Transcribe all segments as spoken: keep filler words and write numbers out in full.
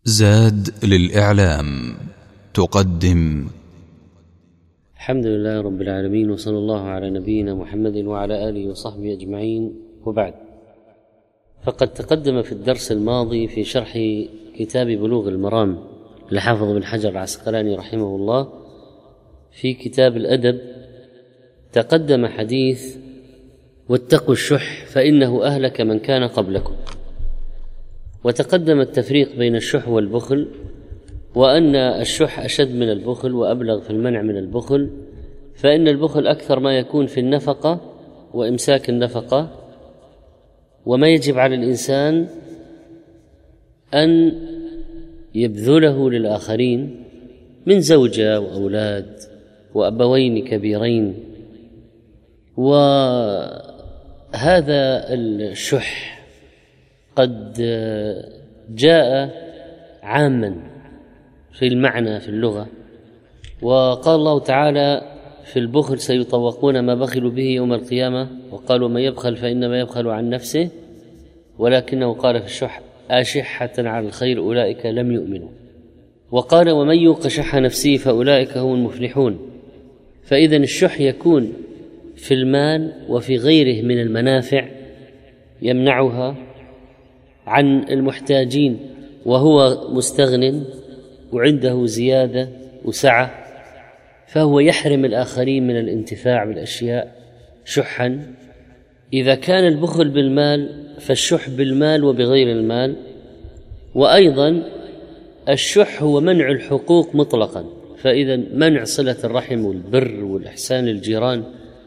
زاد للإعلام تقدم. الحمد لله رب العالمين، وصلى الله على نبينا محمد وعلى آله وصحبه أجمعين، وبعد. فقد تقدم في الدرس الماضي في شرح كتاب بلوغ المرام لحافظ بن حجر العسقلاني رحمه الله في كتاب الأدب، تقدم حديث واتقوا الشح فإنه أهلك من كان قبلكم، وتقدم التفريق بين الشح والبخل، وأن الشح أشد من البخل وأبلغ في المنع من البخل، فإن البخل أكثر ما يكون في النفقة وإمساك النفقة، وما يجب على الإنسان أن يبذله للآخرين من زوجة وأولاد وأبوين كبيرين. وهذا الشح قد جاء عاما في المعنى في اللغة، وقال الله تعالى في البخل سيطوقون ما بخلوا به يوم القيامة، وقالوا من يبخل فإنما يبخل عن نفسه، ولكنه قال في الشح أشحة على الخير أولئك لم يؤمنوا، وقال ومن يوق شح نفسه فأولئك هم المفلحون. فإذا الشح يكون في المال وفي غيره من المنافع يمنعها عن المحتاجين وهو مستغن وعنده زيادة وسعة، فهو يحرم الآخرين من الانتفاع بالأشياء شحا. إذا كان البخل بالمال فالشح بالمال وبغير المال. وأيضا الشح هو منع الحقوق مطلقا، فإذا منع صلة الرحم والبر والإحسان للجيران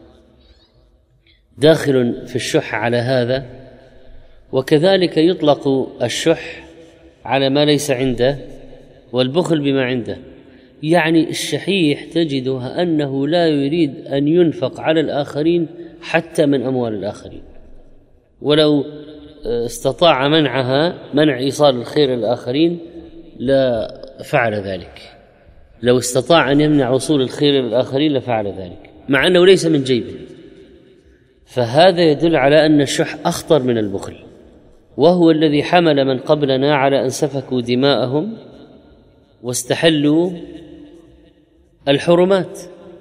داخل في الشح على هذا. وكذلك يطلق الشح على ما ليس عنده والبخل بما عنده، يعني الشحيح تجدها أنه لا يريد أن ينفق على الآخرين حتى من أموال الآخرين، ولو استطاع منعها منع إيصال الخير للآخرين لا فعل ذلك، لو استطاع أن يمنع وصول الخير للآخرين لفعل ذلك مع أنه ليس من جيبه. فهذا يدل على أن الشح أخطر من البخل، وهو الذي حمل من قبلنا على أن سفكوا دماءهم واستحلوا الحرمات.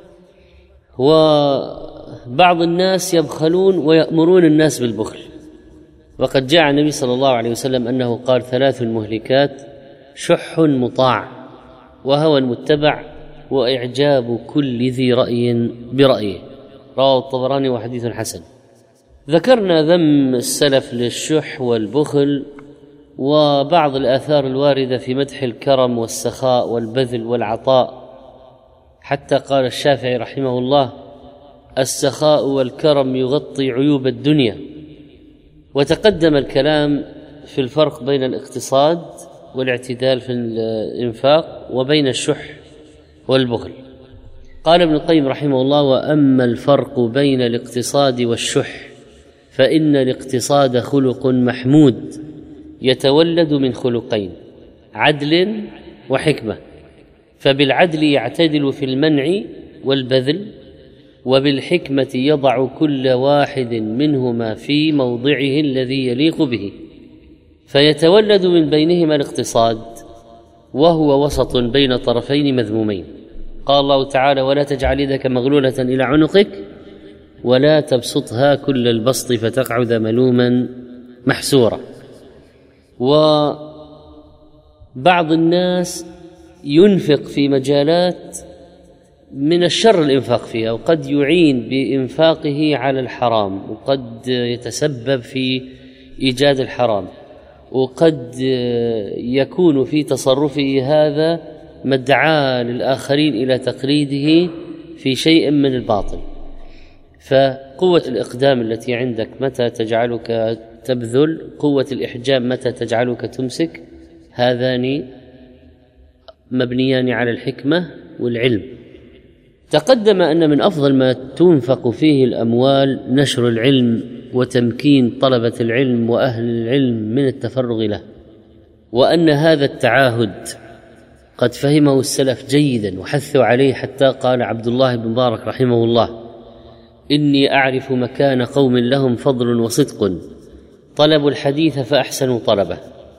وبعض الناس يبخلون ويأمرون الناس بالبخل، وقد جاء النبي صلى الله عليه وسلم أنه قال ثلاث مهلكات: شح مطاع، وهوى متبع، وإعجاب كل ذي رأي برأيه، رواه الطبراني وحديث حسن. ذكرنا ذم السلف للشح والبخل وبعض الآثار الواردة في مدح الكرم والسخاء والبذل والعطاء، حتى قال الشافعي رحمه الله: السخاء والكرم يغطي عيوب الدنيا. وتقدم الكلام في الفرق بين الاقتصاد والاعتدال في الإنفاق وبين الشح والبخل. قال ابن القيم رحمه الله: وأما الفرق بين الاقتصاد والشح فإن الاقتصاد خلق محمود يتولد من خلقين: عدل وحكمة، فبالعدل يعتدل في المنع والبذل، وبالحكمة يضع كل واحد منهما في موضعه الذي يليق به، فيتولد من بينهما الاقتصاد، وهو وسط بين طرفين مذمومين. قال الله تعالى: ولا تجعل يدك مغلولة إلى عنقك ولا تبسطها كل البسط فتقعد ملوما محسورا. وبعض الناس ينفق في مجالات من الشر الإنفاق فيها، وقد يعين بإنفاقه على الحرام، وقد يتسبب في إيجاد الحرام، وقد يكون في تصرفه هذا مدعاة للآخرين إلى تقليده في شيء من الباطل. فقوة الإقدام التي عندك متى تجعلك تبذل، قوة الإحجام متى تجعلك تمسك، هذان مبنيان على الحكمة والعلم. تقدم أن من أفضل ما تنفق فيه الأموال نشر العلم وتمكين طلبة العلم وأهل العلم من التفرغ له، وأن هذا التعاهد قد فهمه السلف جيدا وحثوا عليه، حتى قال عبد الله بن مبارك رحمه الله: إني أعرف مكان قوم لهم فضل وصدق طلبوا الحديث فأحسنوا طلبه،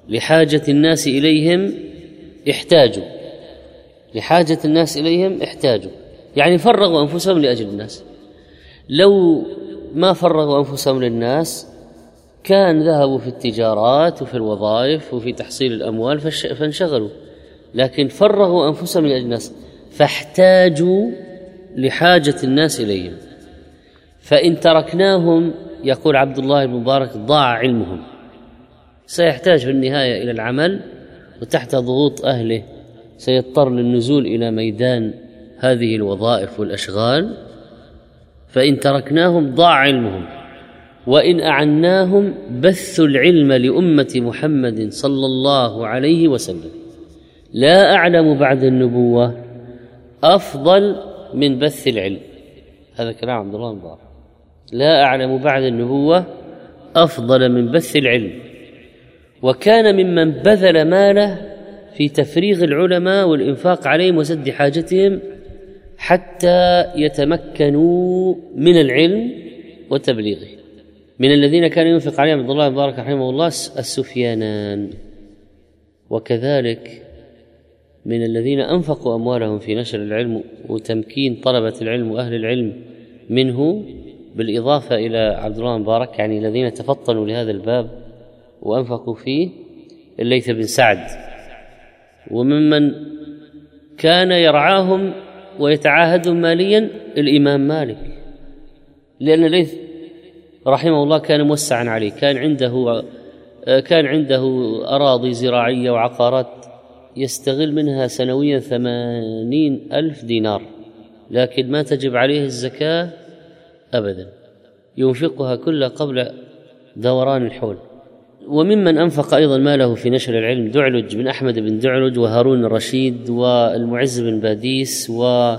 لحاجة الناس إليهم احتاجوا لحاجة الناس إليهم احتاجوا يعني فرغوا أنفسهم لأجل الناس. لو ما فرغوا أنفسهم للناس كان ذهبوا في التجارات وفي الوظائف وفي تحصيل الأموال فانشغلوا، لكن فرغوا أنفسهم لأجل الناس فاحتاجوا لحاجة الناس إليهم. فإن تركناهم يقول عبد الله بن مبارك ضاع علمهم، سيحتاج في النهاية إلى العمل وتحت ضغوط أهله سيضطر للنزول إلى ميدان هذه الوظائف والأشغال. فإن تركناهم ضاع علمهم، وإن أعناهم بثوا العلم لأمة محمد صلى الله عليه وسلم. لا أعلم بعد النبوة أفضل من بث العلم. هذا كلام عبد الله بن مبارك. لا أعلم بعد النبوة أفضل من بث العلم. وكان ممن بذل ماله في تفريغ العلماء والإنفاق عليهم وسد حاجتهم حتى يتمكنوا من العلم وتبليغه. من الذين كان ينفق عليهم عبد الله بن مبارك رحمه الله السفيانان، وكذلك من الذين أنفقوا أموالهم في نشر العلم وتمكين طلبة العلم وأهل العلم منه، بالإضافة إلى عبد الله بن مبارك يعني الذين تفطنوا لهذا الباب وأنفقوا فيه الليث بن سعد. وممن كان يرعاهم ويتعاهدهم ماليا الإمام مالك، لأن الليث رحمه الله كان موسعا عليه، كان عنده كان عنده أراضي زراعية وعقارات يستغل منها سنويا ثمانين ألف دينار، لكن ما تجب عليه الزكاة أبدا، ينفقها كلها قبل دوران الحول. وممن أنفق أيضا ماله في نشر العلم دعلج بن أحمد بن دعلج وهارون الرشيد والمعز بن باديس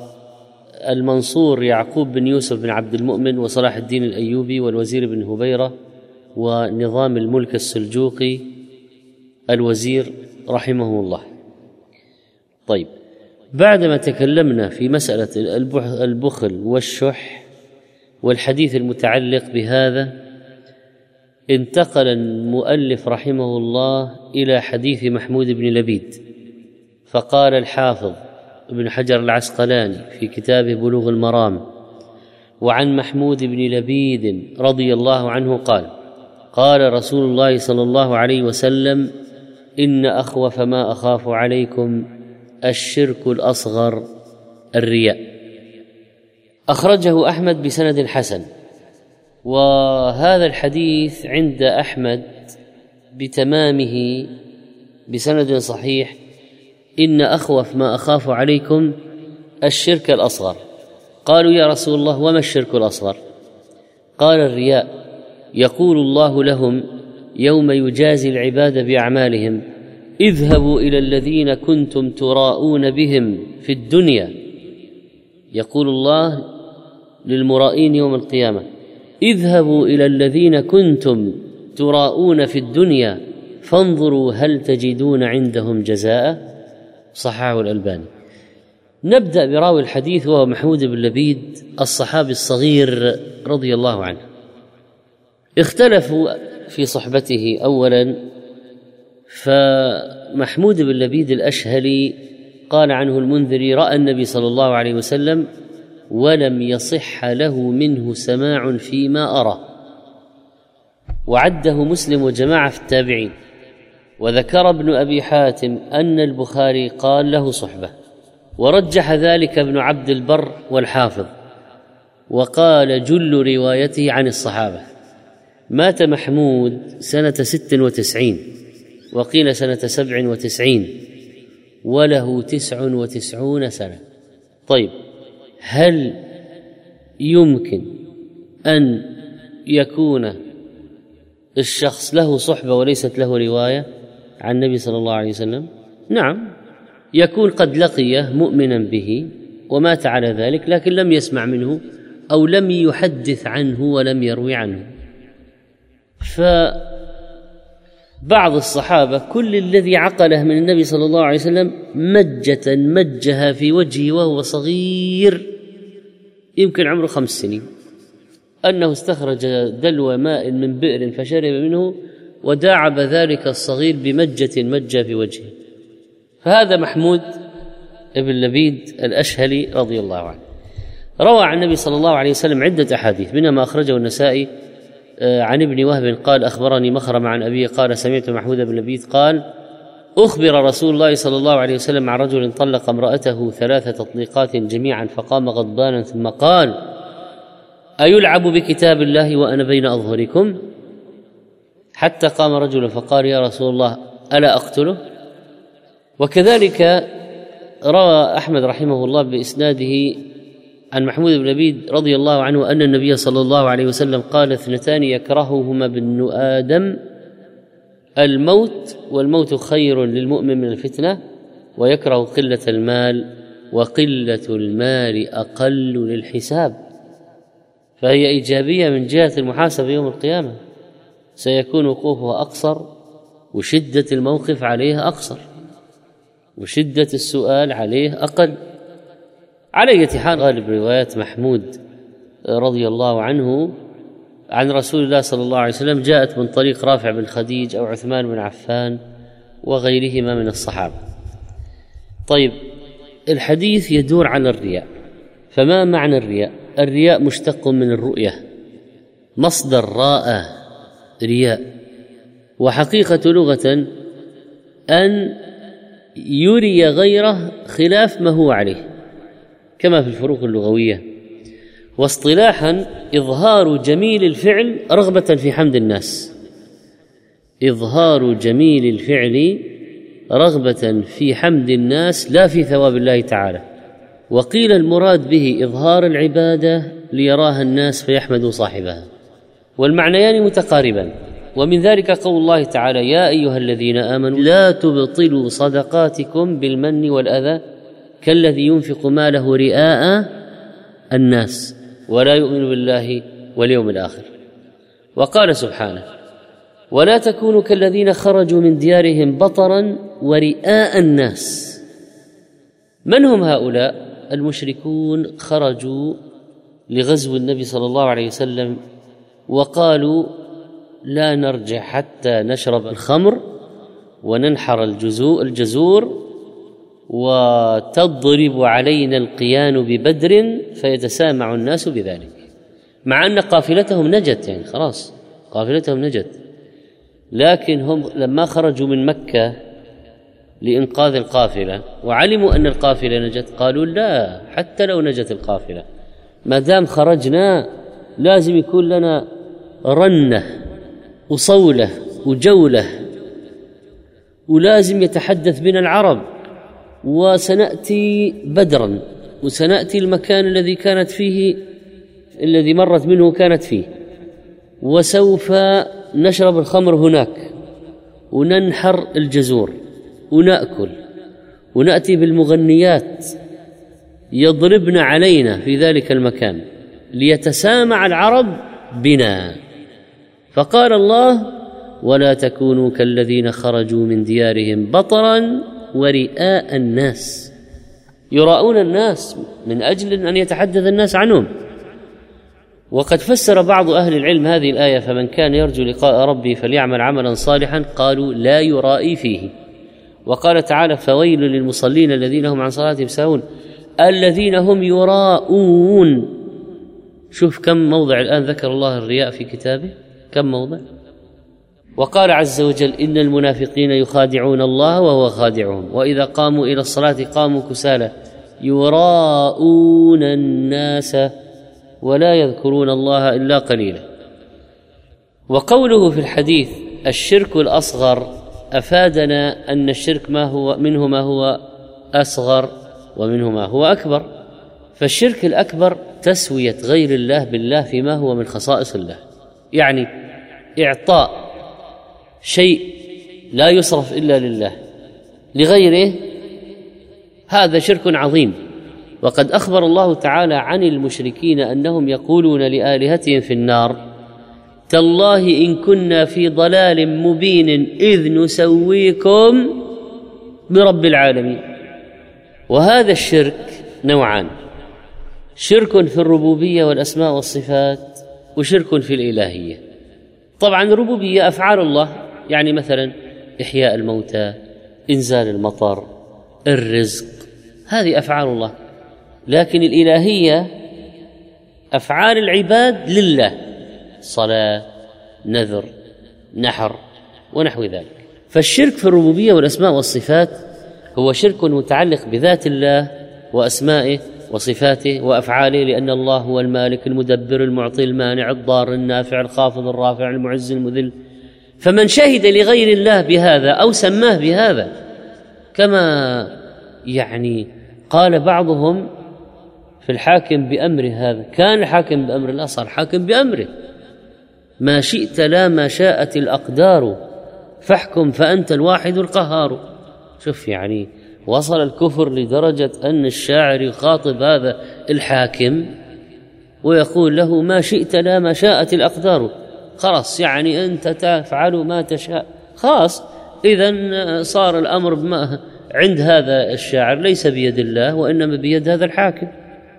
والمنصور يعقوب بن يوسف بن عبد المؤمن وصلاح الدين الأيوبي والوزير بن هبيرة ونظام الملك السلجوقي الوزير رحمه الله. طيب، بعدما تكلمنا في مسألة البخل والشح والحديث المتعلق بهذا، انتقل المؤلف رحمه الله إلى حديث محمود بن لبيد، فقال الحافظ ابن حجر العسقلاني في كتابه بلوغ المرام: وعن محمود بن لبيد رضي الله عنه قال: قال رسول الله صلى الله عليه وسلم: إن أخوف ما أخاف عليكم الشرك الأصغر الرياء. أخرجه أحمد بسند حسن، وهذا الحديث عند أحمد بتمامه بسند صحيح: إن أخوف ما أخاف عليكم الشرك الأصغر. قالوا: يا رسول الله وما الشرك الأصغر؟ قال: الرياء. يقول الله لهم يوم يجازي العباد بأعمالهم: اذهبوا إلى الذين كنتم تراءون بهم في الدنيا. يقول الله للمرائين يوم القيامة: اذهبوا إلى الذين كنتم تراءون في الدنيا فانظروا هل تجدون عندهم جزاء. صححه الألباني. نبدأ براوي الحديث وهو محمود بن لبيد الصحابي الصغير رضي الله عنه. اختلفوا في صحبته. أولا، فمحمود بن لبيد الأشهلي قال عنه المنذري: رأى النبي صلى الله عليه وسلم ولم يصح له منه سماع فيما أرى. وعده مسلم وجماعة في التابعين. وذكر ابن أبي حاتم أن البخاري قال له صحبة، ورجح ذلك ابن عبد البر والحافظ، وقال جل روايته عن الصحابة. مات محمود سنة ست وتسعين، وقيل سنة سبع وتسعين، وله تسع وتسعون سنة. طيب، هل يمكن أن يكون الشخص له صحبة وليست له رواية عن النبي صلى الله عليه وسلم؟ نعم، يكون قد لقيه مؤمنا به ومات على ذلك، لكن لم يسمع منه أو لم يحدث عنه ولم يروي عنه. فبعض الصحابة كل الذي عقله من النبي صلى الله عليه وسلم مجة مجها في وجهه وهو صغير، يمكن عمره خمس سنين، أنه استخرج دلو ماء من بئر فشرب منه وداعب ذلك الصغير بمجة مجة في وجهه. فهذا محمود ابن لبيد الأشهلي رضي الله عنه روى عن النبي صلى الله عليه وسلم عدة أحاديث، منها ما أخرجه النسائي عن ابن وهب قال أخبرني مخرم عن أبيه قال سمعت محمود بن لبيد قال أخبر رسول الله صلى الله عليه وسلم عن رجل طلق امرأته ثلاث تطليقات جميعا فقام غضبانا ثم قال أيلعب بكتاب الله وأنا بين أظهركم؟ حتى قام رجل فقال يا رسول الله ألا أقتله؟ وكذلك روى أحمد رحمه الله بإسناده عن محمود بن لبيد رضي الله عنه أن النبي صلى الله عليه وسلم قال اثنتان يكرههما ابن آدم الموت والموت خير للمؤمن من الفتنة، ويكره قلة المال وقلة المال أقل للحساب. فهي إيجابية من جهة المحاسبة يوم القيامة، سيكون وقوفها أقصر وشدة الموقف عليه أقصر وشدة السؤال عليه أقل. على أي حال غالب روايات محمود رضي الله عنه عن رسول الله صلى الله عليه وسلم جاءت من طريق رافع بن خديج أو عثمان بن عفان وغيرهما من الصحابة. طيب، الحديث يدور على الرياء. فما معنى الرياء؟ الرياء مشتق من الرؤية، مصدر راء رياء، وحقيقة لغة أن يري غيره خلاف ما هو عليه كما في الفروق اللغوية. واصطلاحا إظهار جميل الفعل رغبة في حمد الناس، إظهار جميل الفعل رغبة في حمد الناس لا في ثواب الله تعالى. وقيل المراد به إظهار العبادة ليراها الناس فيحمدوا صاحبها، والمعنيان متقاربان. ومن ذلك قول الله تعالى يا أيها الذين آمنوا لا تبطلوا صدقاتكم بالمن والأذى كالذي ينفق ماله رئاء الناس ولا يؤمن بالله واليوم الآخر. وقال سبحانه ولا تكونوا كالذين خرجوا من ديارهم بطرا ورئاء الناس. من هم هؤلاء؟ المشركون خرجوا لغزو النبي صلى الله عليه وسلم وقالوا لا نرجع حتى نشرب الخمر وننحر الجزور وتضرب علينا القيان ببدر فيتسامع الناس بذلك، مع أن قافلتهم نجت، يعني خلاص قافلتهم نجت. لكن هم لما خرجوا من مكة لإنقاذ القافلة وعلموا أن القافلة نجت قالوا لا، حتى لو نجت القافلة ما دام خرجنا لازم يكون لنا رنة وصولة وجولة، ولازم يتحدث بنا العرب، وسنأتي بدرا وسنأتي المكان الذي كانت فيه الذي مرت منه كانت فيه، وسوف نشرب الخمر هناك وننحر الجزور ونأكل ونأتي بالمغنيات يضربن علينا في ذلك المكان ليتسامع العرب بنا. فقال الله ولا تكونوا كالذين خرجوا من ديارهم بطرا ورئاء الناس، يراؤون الناس من أجل أن يتحدث الناس عنهم. وقد فسر بعض أهل العلم هذه الآية فمن كان يرجو لقاء ربه فليعمل عملا صالحا، قالوا لا يرائي فيه. وقال تعالى فويل للمصلين الذين هم عن صلاتهم ساهون الذين هم يراؤون. شوف كم موضع الآن ذكر الله الرياء في كتابه، كم موضع. وقال عز وجل إن المنافقين يخادعون الله وهو خادعهم وإذا قاموا إلى الصلاة قاموا كسالى يراؤون الناس ولا يذكرون الله إلا قليلا. وقوله في الحديث الشرك الأصغر أفادنا أن الشرك ما هو منه ما هو أصغر ومنه ما هو أكبر. فالشرك الأكبر تسوية غير الله بالله فيما هو من خصائص الله، يعني إعطاء شيء لا يصرف إلا لله لغيره، هذا شرك عظيم. وقد أخبر الله تعالى عن المشركين أنهم يقولون لآلهتهم في النار تالله إن كنا في ضلال مبين إذ نسويكم برب العالمين. وهذا الشرك نوعان، شرك في الربوبية والأسماء والصفات وشرك في الإلهية. طبعا الربوبية أفعال الله يعني مثلا إحياء الموتى، إنزال المطر، الرزق، هذه أفعال الله. لكن الإلهية أفعال العباد لله، صلاة، نذر، نحر ونحو ذلك. فالشرك في الربوبية والأسماء والصفات هو شرك متعلق بذات الله وأسمائه وصفاته وأفعاله، لأن الله هو المالك المدبر المعطي المانع الضار النافع الخافض الرافع المعز المذل. فمن شهد لغير الله بهذا أو سماه بهذا، كما يعني قال بعضهم في الحاكم بأمره، هذا كان الحاكم بأمر الله صار حاكم بأمره، ما شئت لا ما شاءت الأقدار فاحكم فأنت الواحد القهار. شوف يعني وصل الكفر لدرجة أن الشاعر يخاطب هذا الحاكم ويقول له ما شئت لا ما شاءت الأقدار، خلاص يعني أنت تفعل ما تشاء، خلاص إذن صار الأمر بما عند هذا الشاعر ليس بيد الله وإنما بيد هذا الحاكم.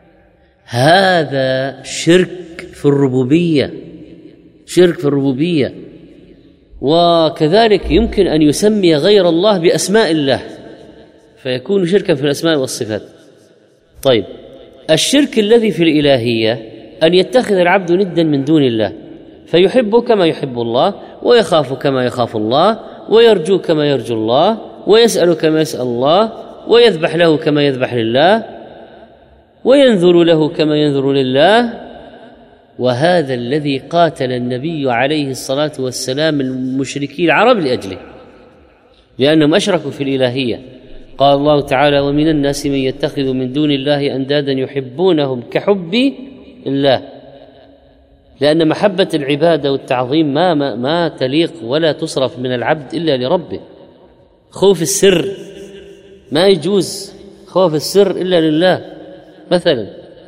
هذا شرك في الربوبية، شرك في الربوبية. وكذلك يمكن أن يسمي غير الله بأسماء الله فيكون شركا في الأسماء والصفات. طيب الشرك الذي في الإلهية أن يتخذ العبد ندا من دون الله، فيحب كما يحب الله، ويخاف كما يخاف الله، ويرجو كما يرجو الله، ويسأل كما يسأل الله، ويذبح له كما يذبح لله، وينذر له كما ينذر لله. وهذا الذي قاتل النبي عليه الصلاة والسلام المشركين العرب لأجله، لأنهم أشركوا في الإلهية. قال الله تعالى ومن الناس من يتخذ من دون الله أندادا يحبونهم كحب الله، لأن محبة العبادة والتعظيم ما, ما, ما تليق ولا تصرف من العبد إلا لربه. خوف السر ما يجوز، خوف السر إلا لله مثلا.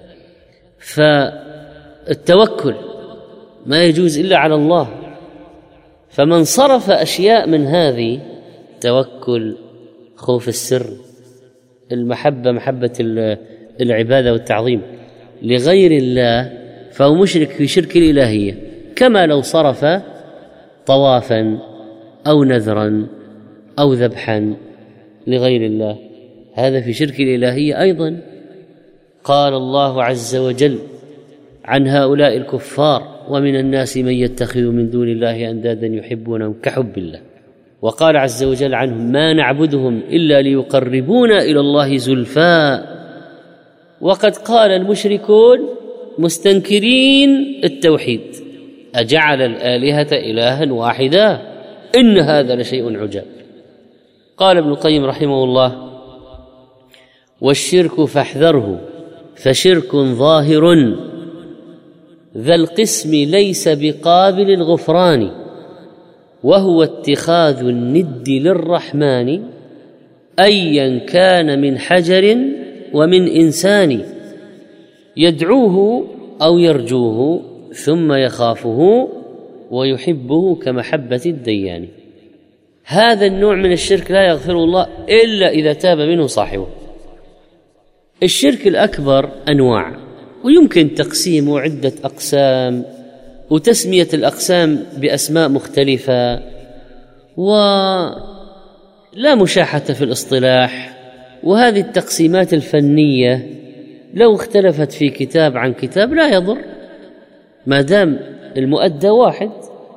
فالتوكل ما يجوز إلا على الله. فمن صرف أشياء من هذه، توكل، خوف السر، المحبة، محبة العبادة والتعظيم لغير الله، فهو مشرك في شرك الإلهية، كما لو صرف طوافا أو نذرا أو ذبحا لغير الله، هذا في شرك الإلهية أيضا. قال الله عز وجل عن هؤلاء الكفار ومن الناس من يتخذ من دون الله أندادا يحبونهم كحب الله. وقال عز وجل عنهم ما نعبدهم إلا ليقربونا إلى الله زلفى. وقد قال المشركون مستنكرين التوحيد أجعل الآلهة إلها واحدا إن هذا لشيء عجاب. قال ابن القيم رحمه الله والشرك فاحذره فشرك ظاهر ذا القسم ليس بقابل الغفران، وهو اتخاذ الند للرحمن أيا كان من حجر ومن إنسان، يدعوه أو يرجوه ثم يخافه ويحبه كمحبة الديان. هذا النوع من الشرك لا يغفره الله إلا إذا تاب منه صاحبه. الشرك الأكبر أنواع، ويمكن تقسيمه عدة أقسام، وتسمية الأقسام بأسماء مختلفة، ولا مشاحة في الاصطلاح. وهذه التقسيمات الفنية لو اختلفت في كتاب عن كتاب لا يضر ما دام المؤدى واحد.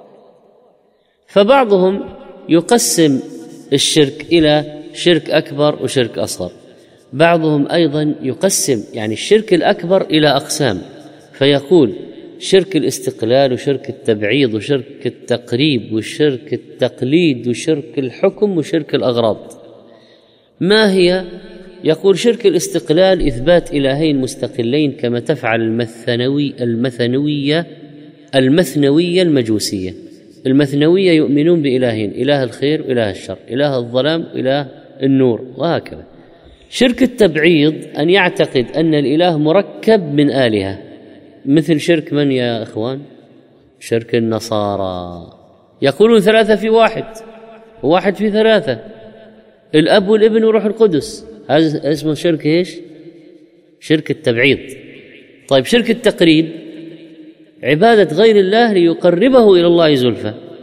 فبعضهم يقسم الشرك إلى شرك أكبر وشرك أصغر، بعضهم أيضا يقسم يعني الشرك الأكبر إلى أقسام، فيقول شرك الاستقلال وشرك التبعيض وشرك التقريب وشرك التقليد وشرك الحكم وشرك الأغراض. ما هي؟ يقول شرك الاستقلال إثبات إلهين مستقلين كما تفعل المثنوي المثنوية المثنوية المجوسية. المثنوية يؤمنون بإلهين، إله الخير وإله الشر، إله الظلام وإله النور، وهكذا. شرك التبعيض أن يعتقد أن الإله مركب من آلهة، مثل شرك من يا إخوان؟ شرك النصارى، يقولون ثلاثة في واحد، وواحد في ثلاثة، الأب والابن وروح القدس. هذا اسمه شرك إيش؟ شرك التبعيض. طيب شرك التقريب عبادة غير الله ليقربه إلى الله زلفى،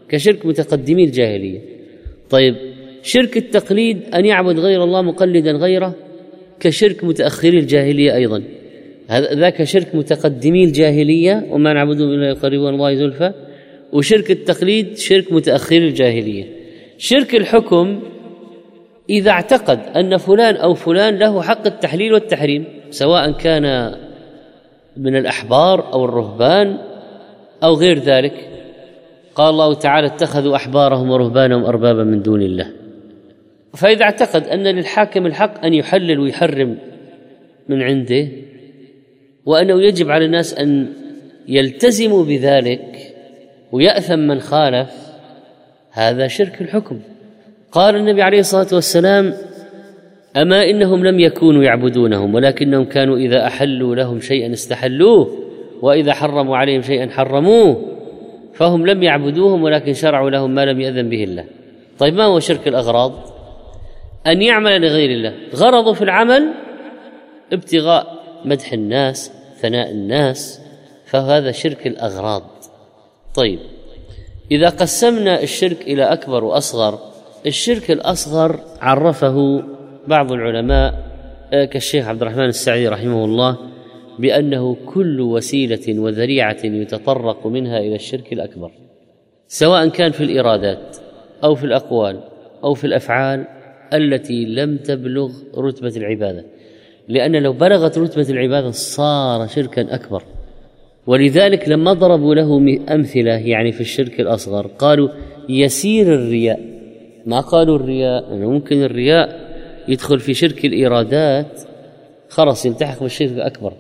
كشرك متقدمي الجاهلية. طيب شرك التقليد أن يعبد غير الله مقلدا غيره كشرك متأخري الجاهلية أيضا، ذاك شرك متقدمي الجاهلية وما نعبدهم إلا يقربون الله زلفى، وشرك التقليد شرك متأخري الجاهلية. شرك الحكم إذا اعتقد أن فلان أو فلان له حق التحليل والتحريم، سواء كان من الأحبار أو الرهبان أو غير ذلك. قال الله تعالى اتخذوا أحبارهم ورهبانهم أربابا من دون الله. فإذا اعتقد أن للحاكم الحق أن يحلل ويحرم من عنده، وأنه يجب على الناس أن يلتزموا بذلك ويأثم من خالف، هذا شرك الحكم. قال النبي عليه الصلاة والسلام: أما إنهم لم يكونوا يعبدونهم ولكنهم كانوا إذا أحلوا لهم شيئا استحلوه وإذا حرموا عليهم شيئا حرموه، فهم لم يعبدوهم ولكن شرعوا لهم ما لم يأذن به الله. طيب ما هو شرك الأغراض؟ أن يعمل لغير الله، غرضه في العمل ابتغاء مدح الناس، ثناء الناس، فهذا شرك الأغراض. طيب إذا قسمنا الشرك إلى أكبر وأصغر، الشرك الأصغر عرفه بعض العلماء كالشيخ عبد الرحمن السعدي رحمه الله بأنه كل وسيلة وذريعة يتطرق منها إلى الشرك الأكبر، سواء كان في الإرادات أو في الأقوال أو في الأفعال التي لم تبلغ رتبة العبادة، لأن لو بلغت رتبة العبادة صار شركا أكبر. ولذلك لما ضربوا له أمثلة يعني في الشرك الأصغر قالوا يسير الرياء، ما قالوا الرياء، أنه ممكن الرياء يدخل في شرك الإرادات خلاص يلتحق بالشرك الأكبر.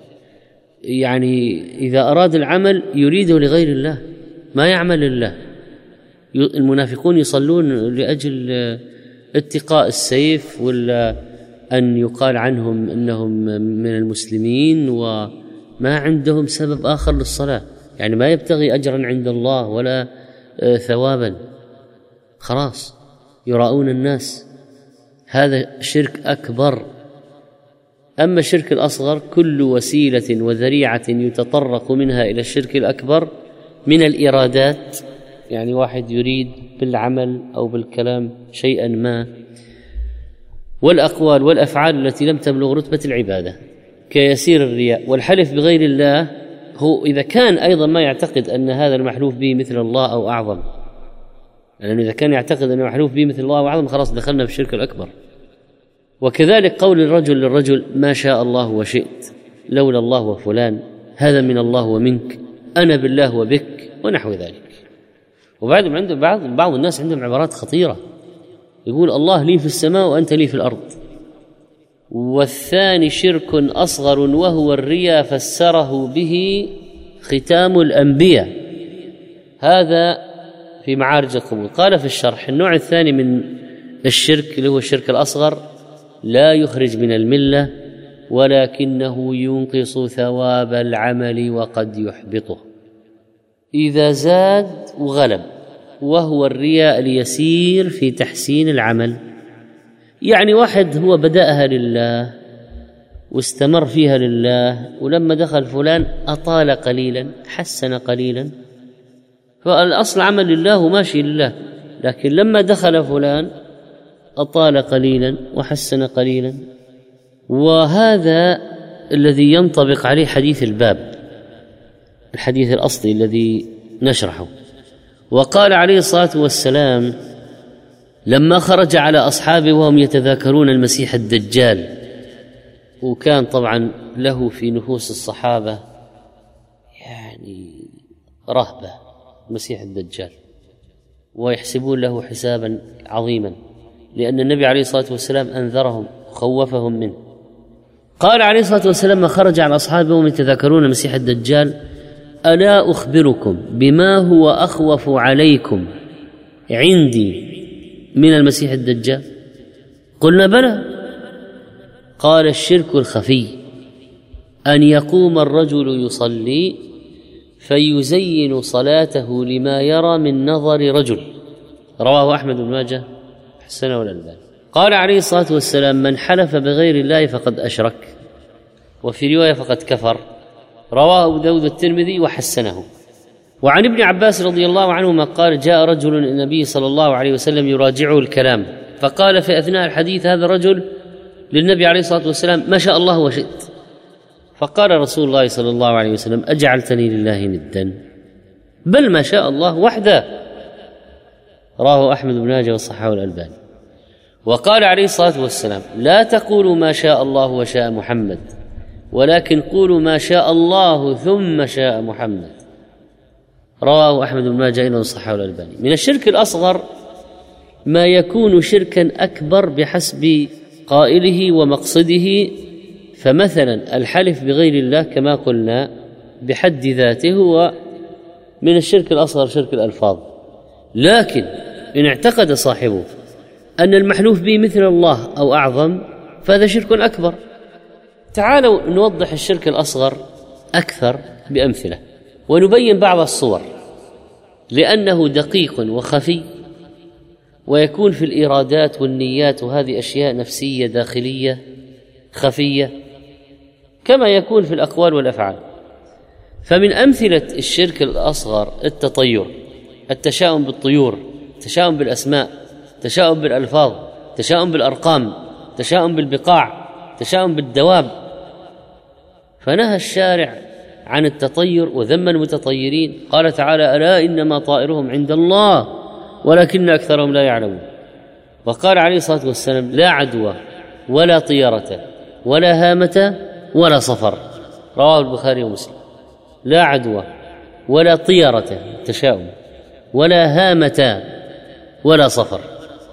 يعني إذا أراد العمل يريده لغير الله، ما يعمل لله. المنافقون يصلون لأجل اتقاء السيف، ولا أن يقال عنهم أنهم من المسلمين وما عندهم سبب آخر للصلاة، يعني ما يبتغي أجرا عند الله ولا ثوابا، خلاص يراؤون الناس. هذا شرك أكبر. أما الشرك الأصغر كل وسيلة وذريعة يتطرق منها إلى الشرك الأكبر من الإرادات، يعني واحد يريد بالعمل أو بالكلام شيئا ما، والأقوال والأفعال التي لم تبلغ رتبة العبادة كيسير الرياء والحلف بغير الله. هو إذا كان أيضا ما يعتقد أن هذا المحلوف به مثل الله أو أعظم، لأنه إذا كان يعتقد أن المحلوف به مثل الله أو أعظم خلاص دخلنا في الشرك الأكبر. وكذلك قول الرجل للرجل ما شاء الله وشئت، لولا الله وفلان، هذا من الله ومنك، أنا بالله وبك، ونحو ذلك. وبعد عنده بعض بعض الناس عندهم عبارات خطيرة، يقول الله لي في السماء وأنت لي في الأرض. والثاني شرك أصغر وهو الرياء فسره به ختام الأنبياء، هذا في معارج القبول. قال في الشرح النوع الثاني من الشرك اللي هو الشرك الأصغر لا يخرج من الملة ولكنه ينقص ثواب العمل وقد يحبطه إذا زاد وغلب، وهو الرياء اليسير في تحسين العمل. يعني واحد هو بدأها لله واستمر فيها لله، ولما دخل فلان أطال قليلا حسن قليلا، فالأصل عمل لله وماشي لله، لكن لما دخل فلان أطال قليلا وحسن قليلا. وهذا الذي ينطبق عليه حديث الباب، الحديث الأصلي الذي نشرحه. وقال عليه الصلاة والسلام لما خرج على أصحابه وهم يتذاكرون المسيح الدجال، وكان طبعا له في نفوس الصحابة يعني رهبة المسيح الدجال، ويحسبون له حسابا عظيما، لأن النبي عليه الصلاة والسلام أنذرهم خوفهم منه. قال عليه الصلاة والسلام ما خرج على أصحابه وهم يتذاكرون المسيح الدجال ألا أخبركم بما هو أخوف عليكم عندي من المسيح الدجال؟ قلنا بلى. قال الشرك الخفي أن يقوم الرجل يصلي فيزين صلاته لما يرى من نظر رجل، رواه أحمد بن ماجه حسنه الألباني. قال عليه الصلاة والسلام من حلف بغير الله فقد أشرك، وفي رواية فقد كفر، رواه أبو داود الترمذي وحسنه. وعن ابن عباس رضي الله عنهما قال: جاء رجل النبي صلى الله عليه وسلم يراجعه الكلام، فقال في أثناء الحديث هذا الرجل للنبي عليه الصلاة والسلام: ما شاء الله وشئت. فقال رسول الله صلى الله عليه وسلم: أجعلتني لله ندا؟ بل ما شاء الله وحده. رواه أحمد بن ماجه والصحاح الألباني. وقال عليه الصلاة والسلام: لا تقولوا ما شاء الله وشاء محمد، ولكن قولوا ما شاء الله ثم شاء محمد. رواه أحمد بن ماجه أيضا والصحاح الألباني. من الشرك الأصغر ما يكون شركا أكبر بحسب قائله ومقصده، فمثلا الحلف بغير الله كما قلنا بحد ذاته هو من الشرك الأصغر شرك الألفاظ، لكن إن اعتقد صاحبه أن المحلوف به مثل الله أو أعظم فهذا شرك أكبر. تعالوا نوضح الشرك الأصغر أكثر بأمثلة ونبين بعض الصور، لأنه دقيق وخفي ويكون في الإرادات والنيات، وهذه أشياء نفسية داخلية خفية كما يكون في الأقوال والأفعال. فمن أمثلة الشرك الأصغر التطير، التشاؤم بالطيور، التشاؤم بالأسماء، التشاؤم بالألفاظ، التشاؤم بالأرقام، التشاؤم بالبقاع، التشاؤم بالدواب. فنهى الشارع عن التطير وذم المتطيرين، قال تعالى: ألا إنما طائرهم عند الله ولكن أكثرهم لا يعلمون. وقال عليه الصلاة والسلام: لا عدوى ولا طيرة ولا هامة ولا صفر. رواه البخاري ومسلم. لا عدوى ولا طيرة تشاؤم ولا هامة ولا صفر.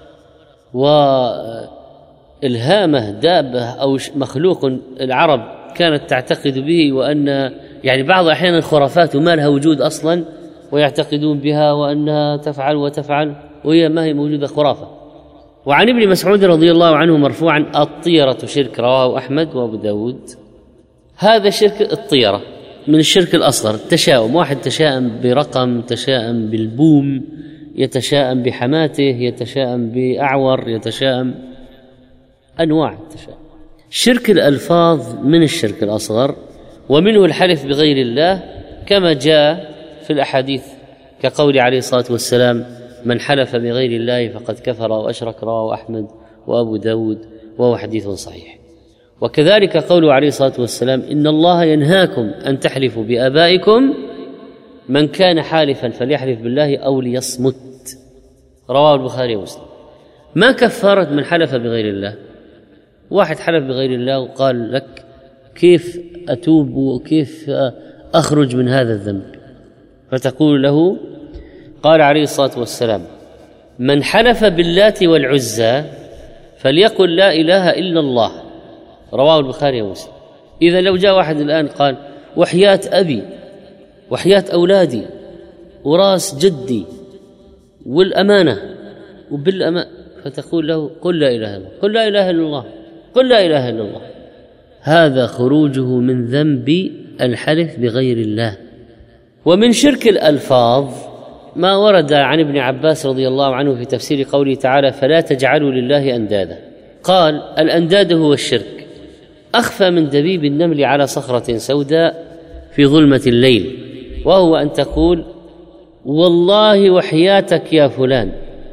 والهامة دابة أو مخلوق العرب كانت تعتقد به، وأن يعني بعض أحيان الخرافات ما لها وجود أصلا ويعتقدون بها وأنها تفعل وتفعل وهي ما هي موجودة، خرافة. وعن ابن مسعود رضي الله عنه مرفوعا: الطيرة شرك. رواه أحمد وأبو داود. هذا شرك الطيرة من الشرك الأصغر. التشاؤم، واحد تشاءم برقم، تشاءم بالبوم، يتشاءم بحماته، يتشاءم بأعور، يتشاءم أنواع التشاؤم. شرك الألفاظ من الشرك الأصغر، ومنه الحلف بغير الله كما جاء في الأحاديث كقول عليه الصلاة والسلام: من حلف بغير الله فقد كفر وأشرك. رواه أحمد وأبو داود وهو حديث صحيح. وكذلك قوله عليه الصلاة والسلام: إن الله ينهاكم أن تحلفوا بآبائكم، من كان حالفا فليحلف بالله أو ليصمت. رواه البخاري ومسلم. ما كفارة من حلف بغير الله؟ واحد حلف بغير الله وقال لك: كيف أتوب وكيف أخرج من هذا الذنب؟ فتقول له: قال عليه الصلاة والسلام: من حلف باللات والعزى فليقل لا إله إلا الله. رواه البخاري ومسلم. إذا لو جاء واحد الآن قال: وحياة أبي وحياة أولادي وراس جدي والأمانة وبالأمانة، فتقول له: قل لا إله إلا الله، قل لا إله إلا الله، قل لا إله إلا الله. هذا خروجه من ذنب الحلف بغير الله. ومن شرك الألفاظ ما ورد عن ابن عباس رضي الله عنه في تفسير قوله تعالى: فلا تجعلوا لله أندادا. قال: الأنداد هو الشرك أخفى من دبيب النمل على صخرة سوداء في ظلمة الليل، وهو أن تقول: والله وحياتك يا فلان،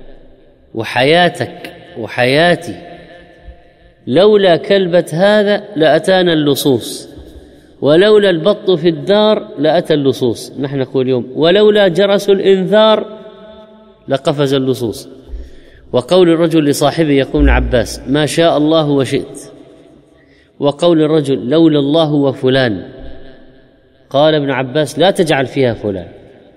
وحياتك وحياتي، لولا كلبة هذا لأتانا اللصوص، ولولا البط في الدار لأتى اللصوص. نحن نقول اليوم: ولولا جرس الإنذار لقفز اللصوص. وقول الرجل لصاحبه يقول ابن عباس: ما شاء الله وشئت. وقول الرجل: لولا الله وفلان. قال ابن عباس: لا تجعل فيها فلان.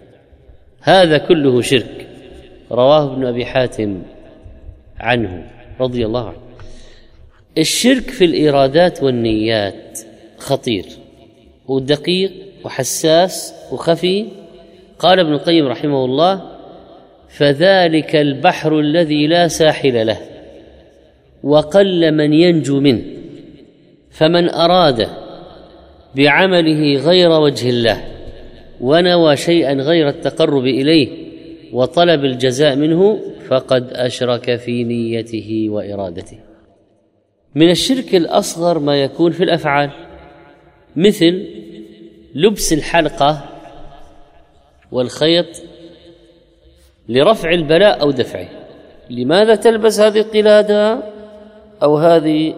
هذا كله شرك. رواه ابن أبي حاتم عنه رضي الله عنه. الشرك في الإرادات والنيات خطير ودقيق وحساس وخفي. قال ابن القيم رحمه الله: فذلك البحر الذي لا ساحل له وقل من ينجو منه، فمن أراد بعمله غير وجه الله ونوى شيئا غير التقرب إليه وطلب الجزاء منه فقد أشرك في نيته وإرادته. من الشرك الأصغر ما يكون في الأفعال، مثل لبس الحلقة والخيط لرفع البلاء أو دفعه. لماذا تلبس هذه القلادة أو هذه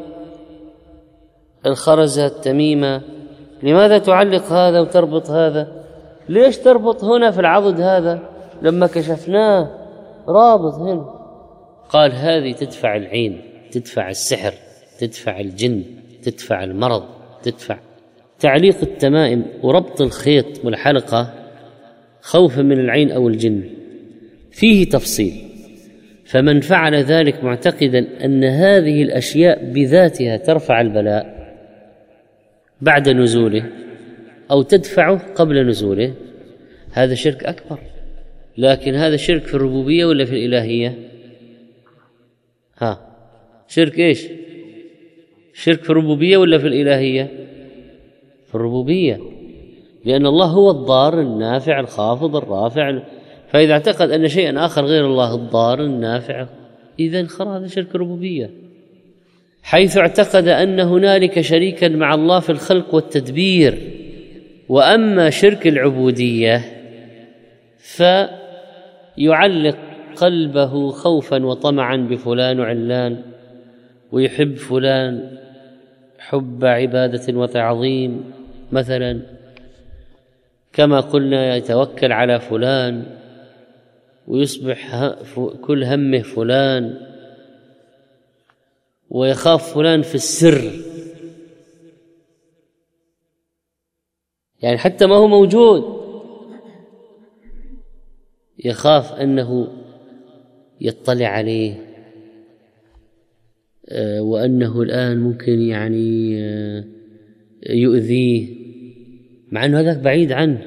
الخرزة التميمة؟ لماذا تعلق هذا وتربط هذا؟ ليش تربط هنا في العضد هذا لما كشفناه رابط هنا؟ قال هذه تدفع العين، تدفع السحر، تدفع الجن، تدفع المرض، تدفع. تعليق التمائم وربط الخيط والحلقة خوفا من العين أو الجن فيه تفصيل. فمن فعل ذلك معتقدا أن هذه الأشياء بذاتها ترفع البلاء بعد نزوله أو تدفعه قبل نزوله، هذا شرك أكبر. لكن هذا شرك في الربوبية ولا في الإلهية؟ ها شرك إيش؟ شرك في الربوبية ولا في الإلهية؟ في الربوبية، لأن الله هو الضار النافع الخافض الرافع. فإذا اعتقد أن شيئا آخر غير الله الضار النافع، إذن خلاص هذا شرك ربوبية. حيث اعتقد أن هنالك شريكا مع الله في الخلق والتدبير. وأما شرك العبودية فيعلق قلبه خوفا وطمعا بفلان وعلان، ويحب فلان حب عبادة وتعظيم مثلا، كما قلنا يتوكل على فلان ويصبح كل همه فلان، ويخاف فلان في السر، يعني حتى ما هو موجود يخاف أنه يطلع عليه، وأنه الآن ممكن يعني يؤذيه مع أنه هذاك بعيد عنه،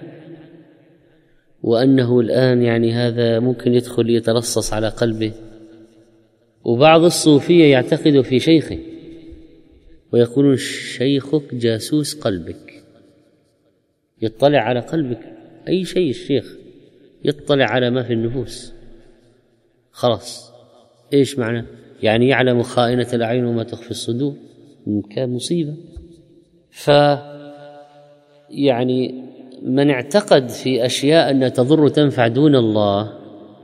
وأنه الآن يعني هذا ممكن يدخل يترصص على قلبه. وبعض الصوفية يعتقد في شيخه ويقولون شيخك جاسوس قلبك، يطلع على قلبك أي شيء. الشيخ يطلع على ما في النفوس خلاص. إيش معنى؟ يعني يعلم خائنة الأعين وما تخفي الصدور. كان مصيبة. ف يعني من اعتقد في أشياء أن تضر تنفع دون الله